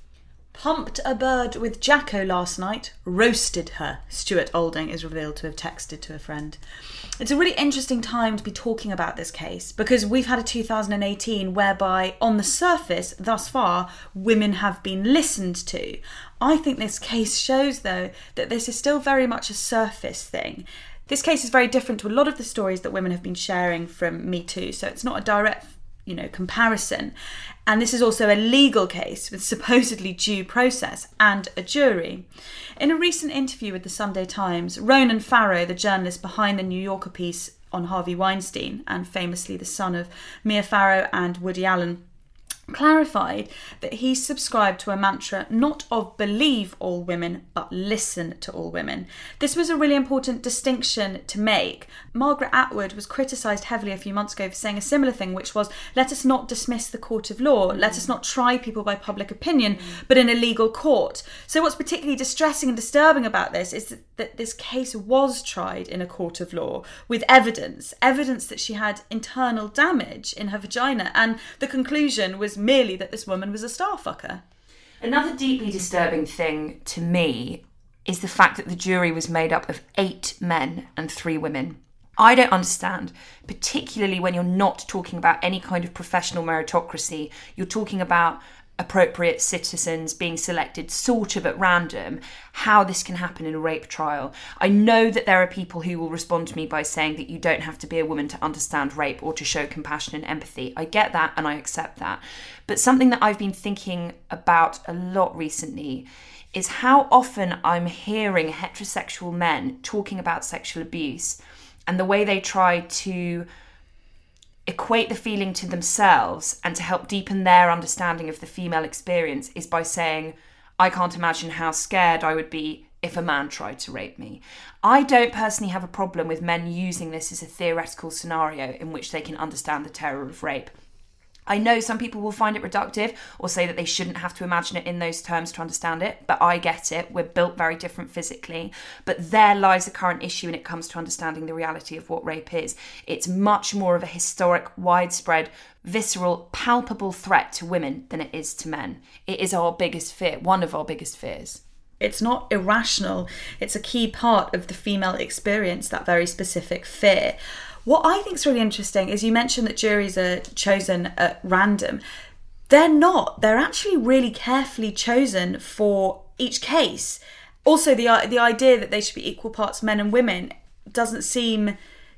Pumped a bird with Jacko last night, roasted her, Stuart Olding is revealed to have texted to a friend. It's a really interesting time to be talking about this case because we've had a 2018 whereby, on the surface, thus far, women have been listened to. I think this case shows, though, that this is still very much a surface thing. This case is very different to a lot of the stories that women have been sharing from Me Too, so it's not a direct comparison. And this is also a legal case with supposedly due process and a jury. In a recent interview with the Sunday Times, Ronan Farrow, the journalist behind the New Yorker piece on Harvey Weinstein and famously the son of Mia Farrow and Woody Allen, clarified that he subscribed to a mantra not of believe all women, but listen to all women. This was a really important distinction to make. Margaret Atwood was criticised heavily a few months ago for saying a similar thing, which was, let us not dismiss the court of law, let us not try people by public opinion, but in a legal court. So what's particularly distressing and disturbing about this is that this case was tried in a court of law with evidence that she had internal damage in her vagina, and the conclusion was merely that this woman was a starfucker. Another deeply disturbing thing to me is the fact that the jury was made up of 8 men and 3 women. I don't understand, particularly when you're not talking about any kind of professional meritocracy, you're talking about appropriate citizens being selected sort of at random, how this can happen in a rape trial. I know that there are people who will respond to me by saying that you don't have to be a woman to understand rape or to show compassion and empathy. I get that and I accept that. But something that I've been thinking about a lot recently is how often I'm hearing heterosexual men talking about sexual abuse and the way they try to equate the feeling to themselves and to help deepen their understanding of the female experience is by saying, I can't imagine how scared I would be if a man tried to rape me. I don't personally have a problem with men using this as a theoretical scenario in which they can understand the terror of rape. I know some people will find it reductive or say that they shouldn't have to imagine it in those terms to understand it, but I get it. We're built very different physically. But there lies the current issue when it comes to understanding the reality of what rape is. It's much more of a historic, widespread, visceral, palpable threat to women than it is to men. It is our biggest fear, one of our biggest fears. It's not irrational. It's a key part of the female experience, that very specific fear. What I think is really interesting is you mentioned that juries are chosen at random. They're not. They're actually really carefully chosen for each case. Also, the idea that they should be equal parts men and women doesn't seem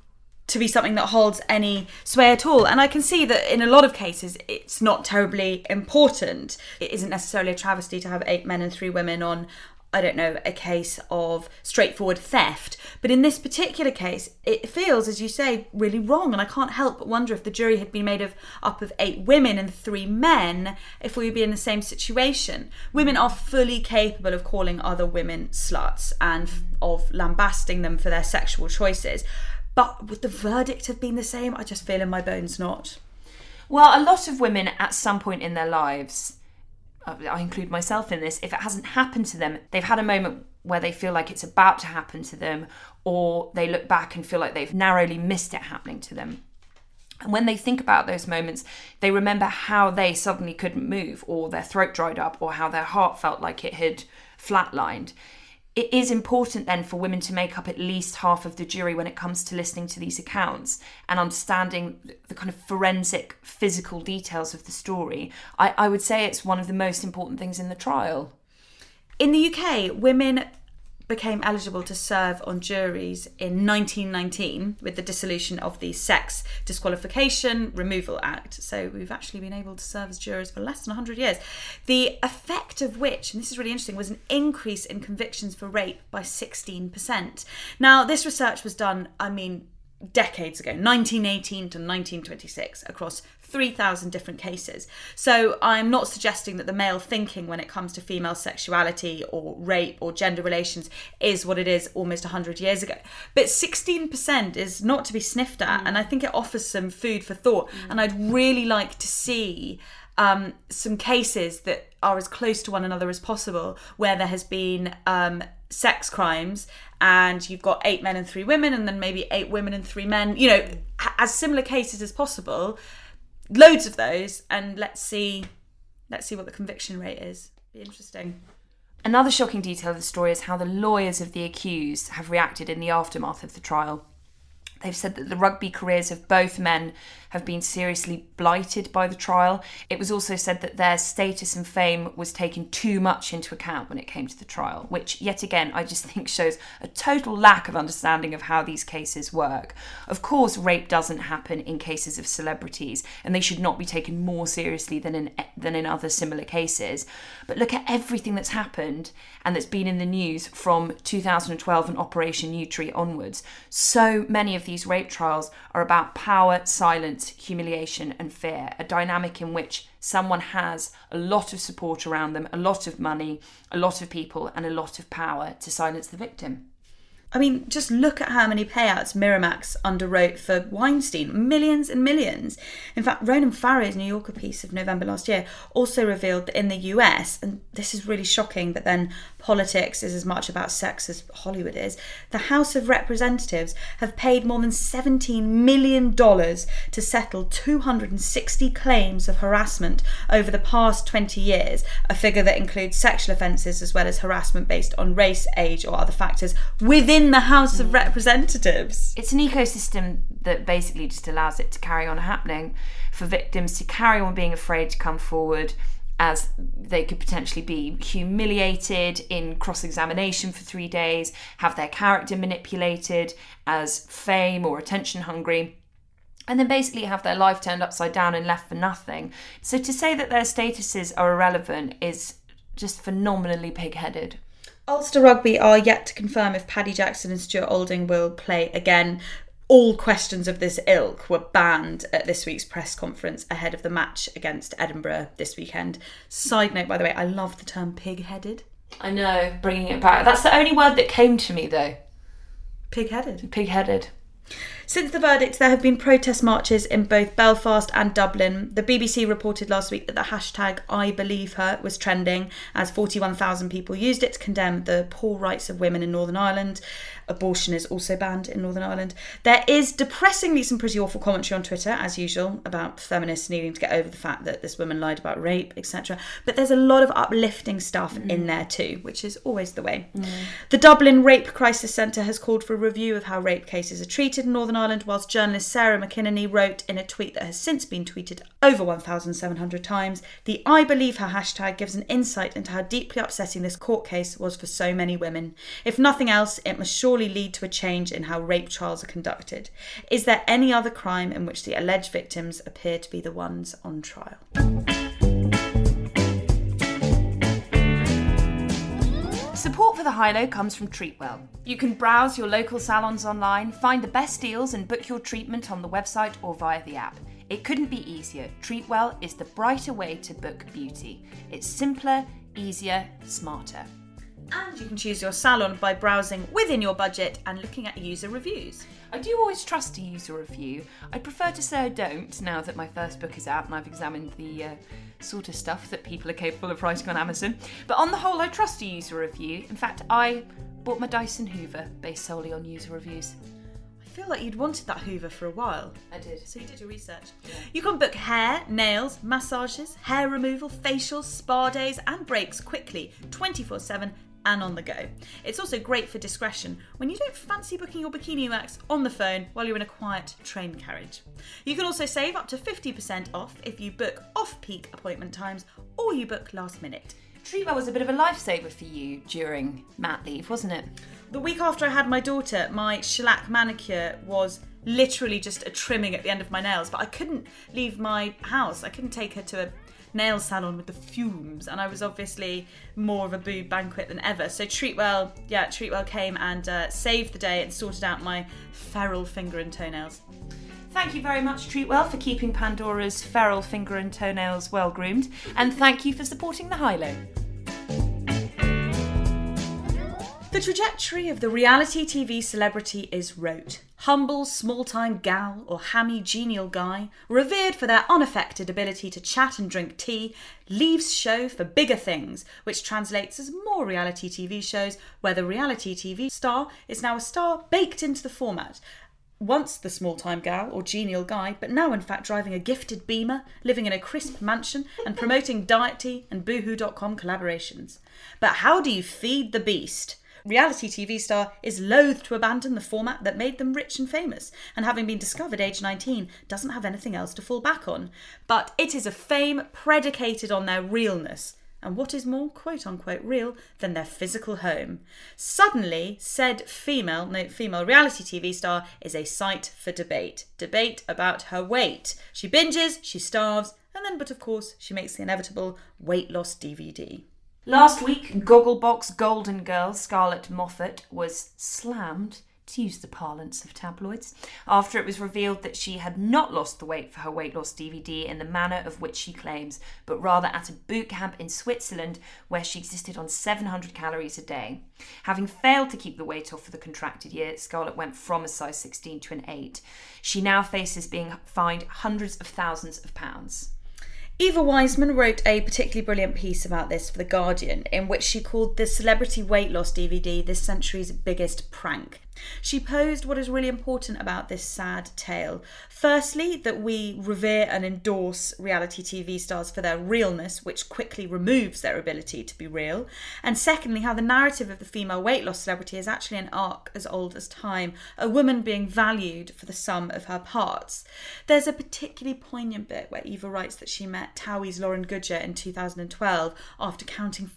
to be something that holds any sway at all. And I can see that in a lot of cases it's not terribly important. It isn't necessarily a travesty to have 8 men and 3 women on, I don't know, a case of straightforward theft. But in this particular case, it feels, as you say, really wrong. And I can't help but wonder if the jury had been made up of 8 women and 3 men, if we would be in the same situation. Women are fully capable of calling other women sluts and of lambasting them for their sexual choices. But would the verdict have been the same? I just feel in my bones not. Well, a lot of women at some point in their lives, I include myself in this, if it hasn't happened to them, they've had a moment where they feel like it's about to happen to them, or they look back and feel like they've narrowly missed it happening to them. And when they think about those moments, they remember how they suddenly couldn't move, or their throat dried up, or how their heart felt like it had flatlined. It is important then for women to make up at least half of the jury when it comes to listening to these accounts and understanding the kind of forensic physical details of the story. I would say it's one of the most important things in the trial. In the UK, women became eligible to serve on juries in 1919 with the dissolution of the Sex Disqualification Removal Act. So we've actually been able to serve as jurors for less than 100 years. The effect of which, and this is really interesting, was an increase in convictions for rape by 16%. Now, this research was done, decades ago, 1918 to 1926, across 3,000 different cases. So I'm not suggesting that the male thinking when it comes to female sexuality or rape or gender relations is what it is almost 100 years ago. But 16% is not to be sniffed at, and I think it offers some food for thought. And I'd really like to see some cases that are as close to one another as possible, where there has been sex crimes and you've got 8 men and 3 women, and then maybe 8 women and 3 men, as similar cases as possible, loads of those, and let's see what the conviction rate is. Be interesting. Another shocking detail of the story is how the lawyers of the accused have reacted in the aftermath of the trial. They've said that the rugby careers of both men have been seriously blighted by the trial. It was also said that their status and fame was taken too much into account when it came to the trial, which, yet again, I just think shows a total lack of understanding of how these cases work. Of course, rape doesn't happen in cases of celebrities, and they should not be taken more seriously than in other similar cases. But look at everything that's happened and that's been in the news from 2012 and Operation Yewtree onwards. So many of these rape trials are about power, silence, humiliation and fear, a dynamic in which someone has a lot of support around them, a lot of money, a lot of people and a lot of power to silence the victim. Just look at how many payouts Miramax underwrote for Weinstein. Millions and millions. In fact, Ronan Farrow's New Yorker piece of November last year also revealed that in the US, and this is really shocking, but then politics is as much about sex as Hollywood is, the House of Representatives have paid more than $17 million to settle 260 claims of harassment over the past 20 years, a figure that includes sexual offences as well as harassment based on race, age or other factors within the House of Representatives. It's an ecosystem that basically just allows it to carry on happening, for victims to carry on being afraid to come forward, as they could potentially be humiliated in cross-examination for 3 days, have their character manipulated as fame or attention hungry, and then basically have their life turned upside down and left for nothing. So to say that their statuses are irrelevant is just phenomenally pig-headed. Ulster Rugby are yet to confirm if Paddy Jackson and Stuart Olding will play again. All questions of this ilk were banned at this week's press conference ahead of the match against Edinburgh this weekend. Side note, by the way, I love the term pig-headed. I know, bringing it back. That's the only word that came to me, though. Pig-headed. Pig-headed. Since the verdict, there have been protest marches in both Belfast and Dublin. The BBC reported last week that the hashtag #IBelieveHer was trending as 41,000 people used it to condemn the poor rights of women in Northern Ireland. Abortion is also banned in Northern Ireland. There is depressingly some pretty awful commentary on Twitter, as usual, about feminists needing to get over the fact that this woman lied about rape, etc. But there's a lot of uplifting stuff in there too, which is always the way. The Dublin Rape Crisis Centre has called for a review of how rape cases are treated in Northern Ireland, whilst journalist Sarah McInerney wrote in a tweet that has since been tweeted over 1,700 times, the I believe her hashtag gives an insight into how deeply upsetting this court case was for so many women. If nothing else, it must surely lead to a change in how rape trials are conducted. Is there any other crime in which the alleged victims appear to be the ones on trial? Support for the High Low comes from Treatwell. You can browse your local salons online, find the best deals and book your treatment on the website or via the app. It couldn't be easier. Treatwell is the brighter way to book beauty. It's simpler, easier, smarter. And you can choose your salon by browsing within your budget and looking at user reviews. I do always trust a user review. I prefer to say I don't now that my first book is out and I've examined the sort of stuff that people are capable of writing on Amazon. But on the whole, I trust a user review. In fact, I bought my Dyson Hoover based solely on user reviews. I feel like you'd wanted that Hoover for a while. I did. So you did your research. Yeah. You can book hair, nails, massages, hair removal, facials, spa days and breaks quickly, 24/7 and on the go. It's also great for discretion when you don't fancy booking your bikini wax on the phone while you're in a quiet train carriage. You can also save up to 50% off if you book off-peak appointment times or you book last minute. Treatwell was a bit of a lifesaver for you during mat leave, wasn't it? The week after I had my daughter, my shellac manicure was literally just a trimming at the end of my nails, but I couldn't leave my house. I couldn't take her to a nail salon with the fumes, and I was obviously more of a boob banquet than ever. So Treatwell came and saved the day and sorted out my feral finger and toenails. Thank you very much, Treatwell, for keeping Pandora's feral finger and toenails well groomed, and thank you for supporting the High Low. The trajectory of the reality TV celebrity is rote. Humble, small-time gal or hammy, genial guy, revered for their unaffected ability to chat and drink tea, leaves show for bigger things, which translates as more reality TV shows where the reality TV star is now a star baked into the format. Once the small-time gal or genial guy, but now in fact driving a gifted Beamer, living in a crisp mansion and promoting diet tea and boohoo.com collaborations. But how do you feed the beast? Reality TV star is loath to abandon the format that made them rich and famous, and having been discovered age 19, doesn't have anything else to fall back on. But it is a fame predicated on their realness, and what is more quote-unquote real than their physical home? Suddenly, said female reality TV star is a site for debate. Debate about her weight. She binges, she starves, and then, but of course, she makes the inevitable weight loss DVD. Last week, Gogglebox Golden Girl Scarlett Moffat was slammed, to use the parlance of tabloids, after it was revealed that she had not lost the weight for her weight loss DVD in the manner of which she claims, but rather at a boot camp in Switzerland where she existed on 700 calories a day. Having failed to keep the weight off for the contracted year, Scarlett went from a size 16 to an 8. She now faces being fined hundreds of thousands of pounds. Eva Wiseman wrote a particularly brilliant piece about this for The Guardian, in which she called the celebrity weight loss DVD this century's biggest prank. She posed what is really important about this sad tale. Firstly, that we revere and endorse reality TV stars for their realness, which quickly removes their ability to be real. And secondly, how the narrative of the female weight loss celebrity is actually an arc as old as time, a woman being valued for the sum of her parts. There's a particularly poignant bit where Eva writes that she met Towie's Lauren Goodger in 2012 after counting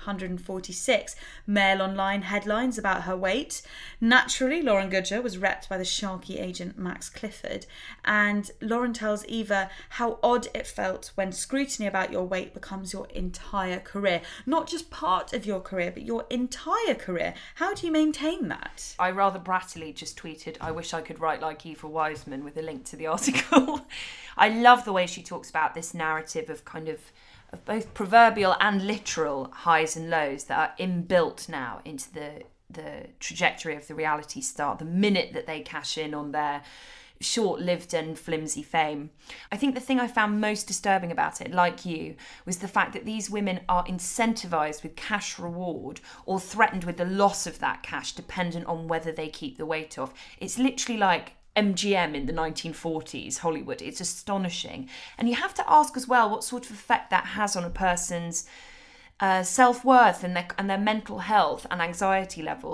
546 Mail Online headlines about her weight. Naturally, Lauren Goodger was repped by the Sharky agent Max Clifford, and Lauren tells Eva how odd it felt when scrutiny about your weight becomes your entire career. Not just part of your career, but your entire career. How do you maintain that? I rather brattily just tweeted, I wish I could write like Eva Wiseman, with a link to the article. I love the way she talks about this narrative of kind of both proverbial and literal highs and lows that are inbuilt now into the trajectory of the reality star the minute that they cash in on their short-lived and flimsy fame. I think the thing I found most disturbing about it, like you, was the fact that these women are incentivised with cash reward or threatened with the loss of that cash dependent on whether they keep the weight off. It's literally like MGM in the 1940s, Hollywood. It's astonishing. And you have to ask as well what sort of effect that has on a person's self-worth and their mental health and anxiety levels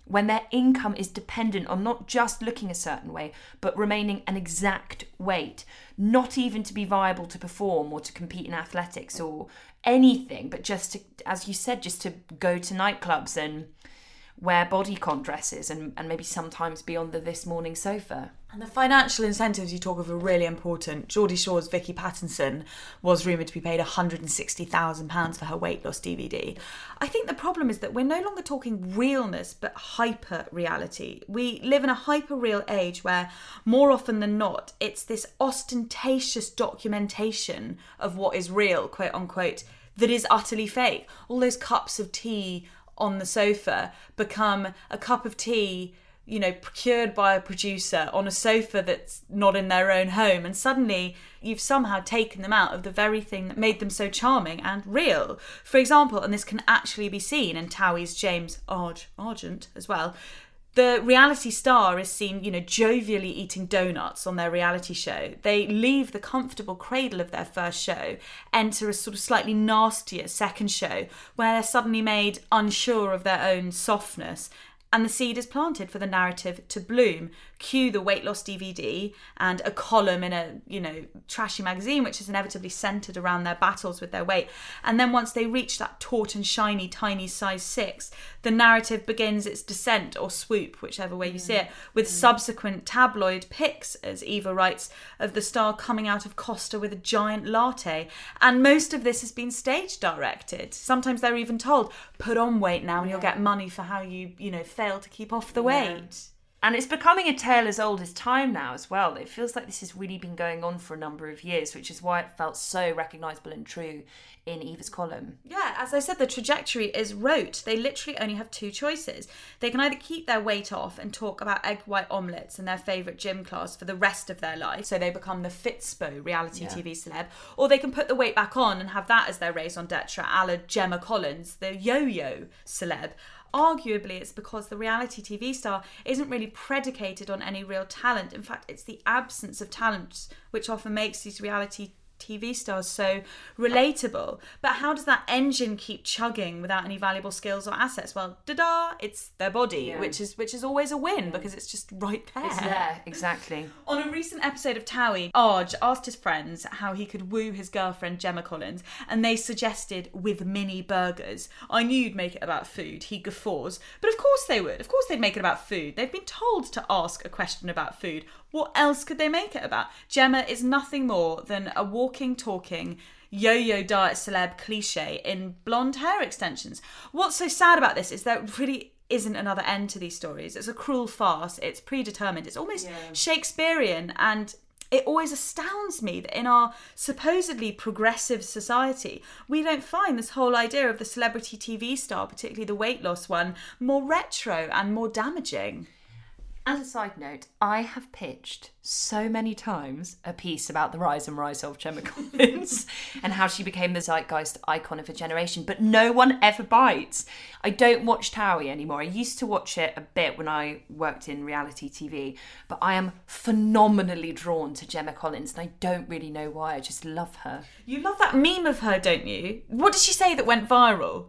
when their income is dependent on not just looking a certain way, but remaining an exact weight, not even to be viable to perform or to compete in athletics or anything, but just to, as you said, just to go to nightclubs and wear bodycon dresses and maybe sometimes be on the This Morning sofa. And the financial incentives you talk of are really important. Geordie Shore's Vicky Pattinson was rumoured to be paid £160,000 for her weight loss DVD. I think the problem is that we're no longer talking realness, but hyper-reality. We live in a hyper-real age where, more often than not, it's this ostentatious documentation of what is real, quote unquote, that is utterly fake. All those cups of tea on the sofa become a cup of tea, you know, procured by a producer on a sofa that's not in their own home, and suddenly you've somehow taken them out of the very thing that made them so charming and real. For example, and this can actually be seen in Towie's James Argent as well, the reality star is seen, you know, jovially eating donuts on their reality show. They leave the comfortable cradle of their first show, enter a sort of slightly nastier second show, where they're suddenly made unsure of their own softness, and the seed is planted for the narrative to bloom. Cue the weight loss DVD and a column in a, you know, trashy magazine, which is inevitably centred around their battles with their weight. And then once they reach that taut and shiny, tiny size 6, the narrative begins its descent or swoop, whichever way you see it, with subsequent tabloid pics, as Eva writes, of the star coming out of Costa with a giant latte. And most of this has been stage directed. Sometimes they're even told, put on weight now and you'll get money for how you fail to keep off the weight. And it's becoming a tale as old as time now as well. It feels like this has really been going on for a number of years, which is why it felt so recognisable and true in Eva's column. Yeah, as I said, the trajectory is rote. They literally only have two choices. They can either keep their weight off and talk about egg white omelettes and their favourite gym class for the rest of their life, so they become the Fitspo reality TV celeb, or they can put the weight back on and have that as their raison d'etre, a la Gemma Collins, the yo-yo celeb. Arguably, it's because the reality TV star isn't really predicated on any real talent. In fact, it's the absence of talent which often makes these reality TV stars so relatable. But how does that engine keep chugging without any valuable skills or assets? Well, it's their body, which is always a win because it's just right there. It's there, exactly. On a recent episode of Towie, Arj asked his friends how he could woo his girlfriend Gemma Collins, and they suggested with mini burgers. I knew you'd make it about food. He guffaws. But of course they would. Of course they'd make it about food. They've been told to ask a question about food. What else could they make it about? Gemma is nothing more than a walking, talking, yo-yo diet celeb cliche in blonde hair extensions. What's so sad about this is there really isn't another end to these stories. It's a cruel farce. It's predetermined. It's almost Shakespearean, and it always astounds me that in our supposedly progressive society, we don't find this whole idea of the celebrity TV star, particularly the weight loss one, more retro and more damaging. As a side note, I have pitched so many times a piece about the rise and rise of Gemma Collins and how she became the zeitgeist icon of a generation, but no one ever bites. I don't watch Towie anymore. I used to watch it a bit when I worked in reality TV, but I am phenomenally drawn to Gemma Collins and I don't really know why. I just love her. You love that meme of her, don't you? What did she say that went viral?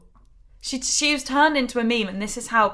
She was turned into a meme, and this is how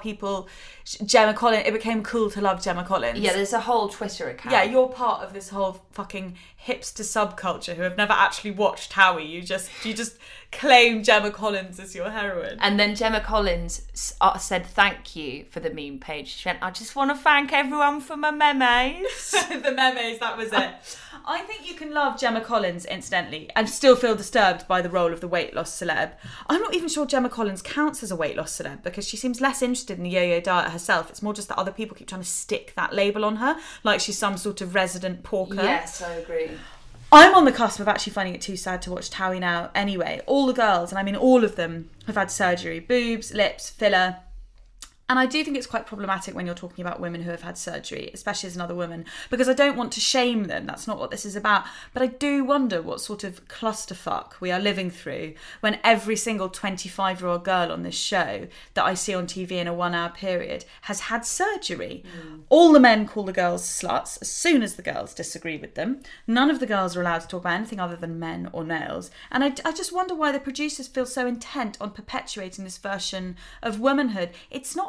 Gemma Collins, it became cool to love Gemma Collins. Yeah, there's a whole Twitter account. Yeah, you're part of this whole fucking hipster subculture who have never actually watched Towie. You just claim Gemma Collins as your heroine. And then Gemma Collins said thank you for the meme page. She went, I just want to thank everyone for my memes. The memes, that was it. I think you can love Gemma Collins, incidentally, and still feel disturbed by the role of the weight loss celeb. I'm not even sure Gemma Collins counts as a weight loss celeb because she seems less interested in the yo-yo diet herself. It's more just that other people keep trying to stick that label on her, like she's some sort of resident porker. Yes, I agree. I'm on the cusp of actually finding it too sad to watch Towie now anyway. All the girls, and I mean all of them, have had surgery. Boobs, lips, filler. And I do think it's quite problematic when you're talking about women who have had surgery, especially as another woman, because I don't want to shame them. That's not what this is about. But I do wonder what sort of clusterfuck we are living through when every single 25-year-old girl on this show that I see on TV in a 1 hour period has had surgery. All the men call the girls sluts as soon as the girls disagree with them. None of the girls are allowed to talk about anything other than men or nails. And I just wonder why the producers feel so intent on perpetuating this version of womanhood. It's not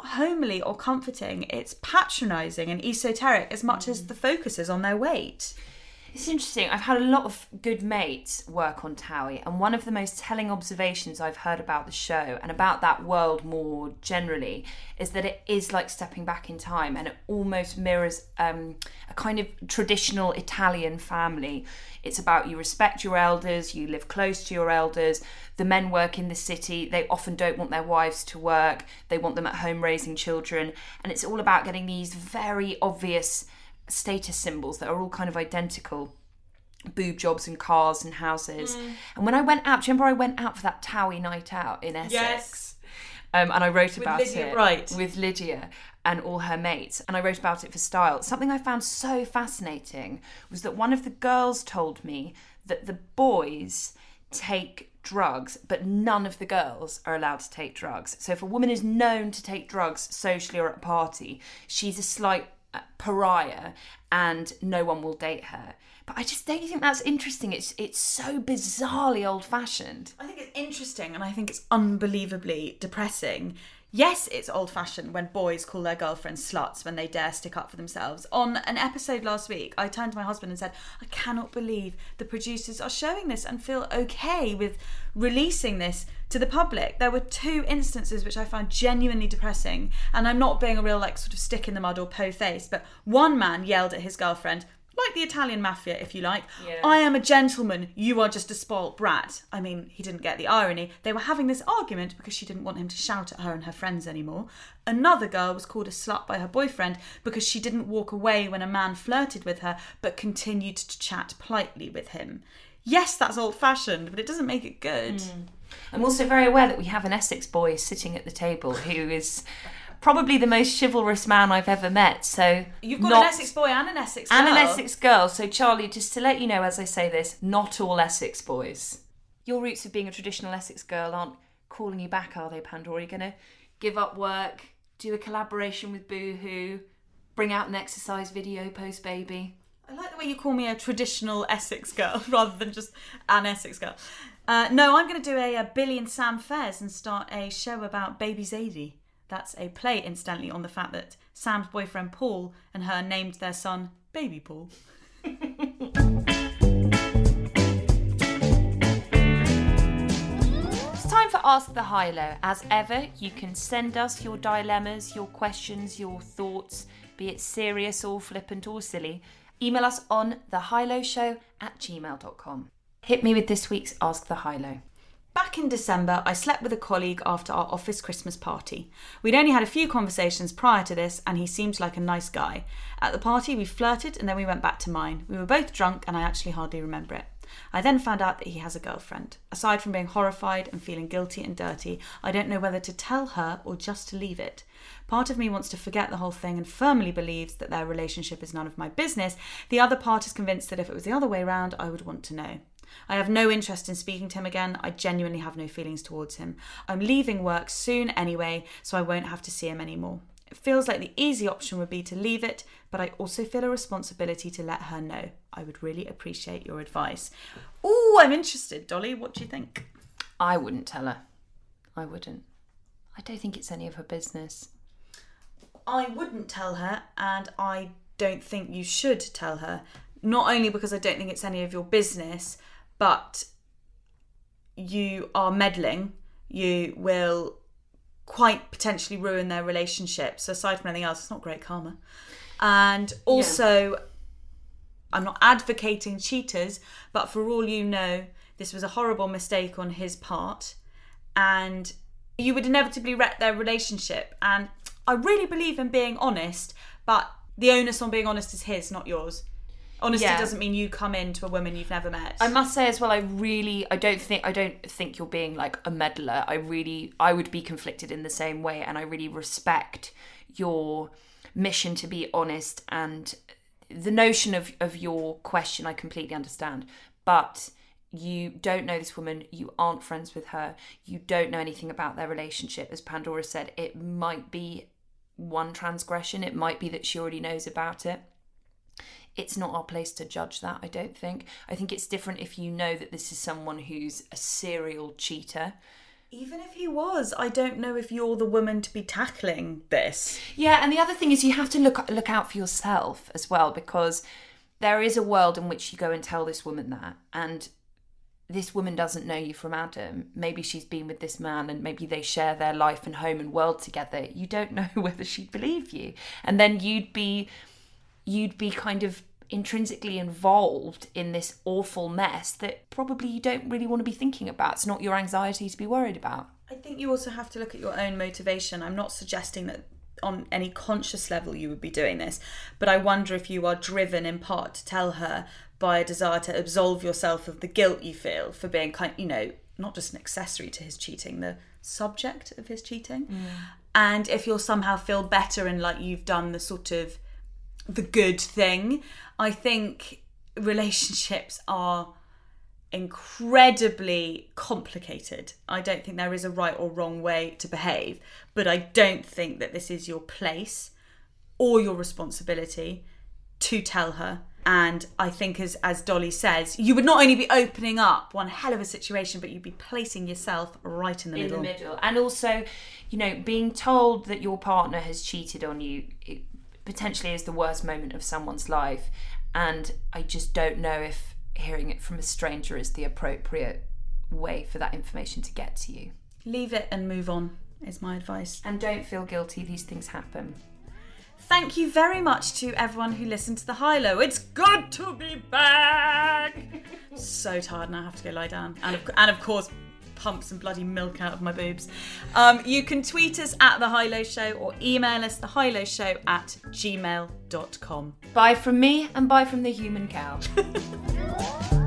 not homely or comforting. It's patronising and esoteric as much as the focus is on their weight. It's interesting. I've had a lot of good mates work on TOWIE, and one of the most telling observations I've heard about the show and about that world more generally is that it is like stepping back in time, and it almost mirrors a kind of traditional Italian family. It's about you respect your elders, you live close to your elders. The men work in the city. They often don't want their wives to work. They want them at home raising children. And it's all about getting these very obvious status symbols that are all kind of identical. Boob jobs and cars and houses. And when I went out, do you remember I went out for that TOWIE night out in Essex? Yes. And I wrote about Lydia it Bright. with Lydia and all her mates. And I wrote about it for Style. Something I found so fascinating was that one of the girls told me that the boys take drugs, but none of the girls are allowed to take drugs. So if a woman is known to take drugs socially or at a party, she's a slight pariah and no one will date her. But I just don't think that's interesting. It's so bizarrely old-fashioned. I think it's interesting and I think it's unbelievably depressing. Yes, it's old-fashioned when boys call their girlfriends sluts when they dare stick up for themselves. On an episode last week, I turned to my husband and said, I cannot believe the producers are showing this and feel okay with releasing this to the public. There were 2 instances which I found genuinely depressing, and I'm not being a real sort of stick in the mud or po-face, but one man yelled at his girlfriend, like the Italian mafia, if you like. Yeah. I am a gentleman, you are just a spoilt brat. I mean, he didn't get the irony. They were having this argument because she didn't want him to shout at her and her friends anymore. Another girl was called a slut by her boyfriend because she didn't walk away when a man flirted with her, but continued to chat politely with him. Yes, that's old-fashioned, but it doesn't make it good. I'm also very aware that we have an Essex boy sitting at the table who is probably the most chivalrous man I've ever met. So you've got an Essex boy and an Essex girl. And an Essex girl. So Charlie, just to let you know as I say this, not all Essex boys. Your roots of being a traditional Essex girl aren't calling you back, are they, Pandora? You're going to give up work, do a collaboration with Boohoo, bring out an exercise video post-baby? I like the way you call me a traditional Essex girl rather than just an Essex girl. No, I'm going to do a Billy and Sam Fairs and start a show about baby Zadie. That's a play, incidentally, on the fact that Sam's boyfriend Paul and her named their son Baby Paul. It's time for Ask the High-Low. As ever, you can send us your dilemmas, your questions, your thoughts, be it serious or flippant or silly. Email us on thehighlowshow@gmail.com. Hit me with this week's Ask the High-Low. Back in December, I slept with a colleague after our office Christmas party. We'd only had a few conversations prior to this, and he seemed like a nice guy. At the party, we flirted, and then we went back to mine. We were both drunk, and I actually hardly remember it. I then found out that he has a girlfriend. Aside from being horrified and feeling guilty and dirty, I don't know whether to tell her or just to leave it. Part of me wants to forget the whole thing and firmly believes that their relationship is none of my business. The other part is convinced that if it was the other way round, I would want to know. I have no interest in speaking to him again. I genuinely have no feelings towards him. I'm leaving work soon anyway, so I won't have to see him anymore. It feels like the easy option would be to leave it, but I also feel a responsibility to let her know. I would really appreciate your advice. Ooh, I'm interested, Dolly. What do you think? I wouldn't tell her. I wouldn't. I don't think it's any of her business. I wouldn't tell her, and I don't think you should tell her. Not only because I don't think it's any of your business, but you are meddling. You will quite potentially ruin their relationship. So aside from anything else, it's not great karma. And also, I'm not advocating cheaters, but for all you know, this was a horrible mistake on his part, and you would inevitably wreck their relationship. And I really believe in being honest, but the onus on being honest is his, not yours. Honesty doesn't mean you come into a woman you've never met. I must say as well, I don't think you're being like a meddler. I would be conflicted in the same way, and I really respect your mission to be honest, and the notion of your question I completely understand. But you don't know this woman, you aren't friends with her, you don't know anything about their relationship. As Pandora said, it might be one transgression, it might be that she already knows about it. It's not our place to judge that, I don't think. I think it's different if you know that this is someone who's a serial cheater. even if he was, I don't know if you're the woman to be tackling this. Yeah, and the other thing is you have to look out for yourself as well, because there is a world in which you go and tell this woman that, and this woman doesn't know you from Adam. Maybe she's been with this man and maybe they share their life and home and world together. You don't know whether she'd believe you. And then you'd be kind of intrinsically involved in this awful mess that probably you don't really want to be thinking about. It's not your anxiety to be worried about. I think you also have to look at your own motivation. I'm not suggesting that on any conscious level you would be doing this, but I wonder if you are driven in part to tell her by a desire to absolve yourself of the guilt you feel for being not just an accessory to his cheating, the subject of his cheating. And if you'll somehow feel better and like you've done the sort of the good thing. I think relationships are incredibly complicated. I don't think there is a right or wrong way to behave, but I don't think that this is your place or your responsibility to tell her. And I think, as Dolly says, you would not only be opening up one hell of a situation, but you'd be placing yourself right in the middle. And also, being told that your partner has cheated on you, it potentially is the worst moment of someone's life. And I just don't know if hearing it from a stranger is the appropriate way for that information to get to you. Leave it and move on, is my advice. And don't feel guilty. These things happen. Thank you very much to everyone who listened to the High-Low. It's good to be back. So tired and I have to go lie down. And of course, pump some bloody milk out of my boobs. You can tweet us at The High-Low Show or email us thehighlowshow@gmail.com. Bye from me and bye from the human cow.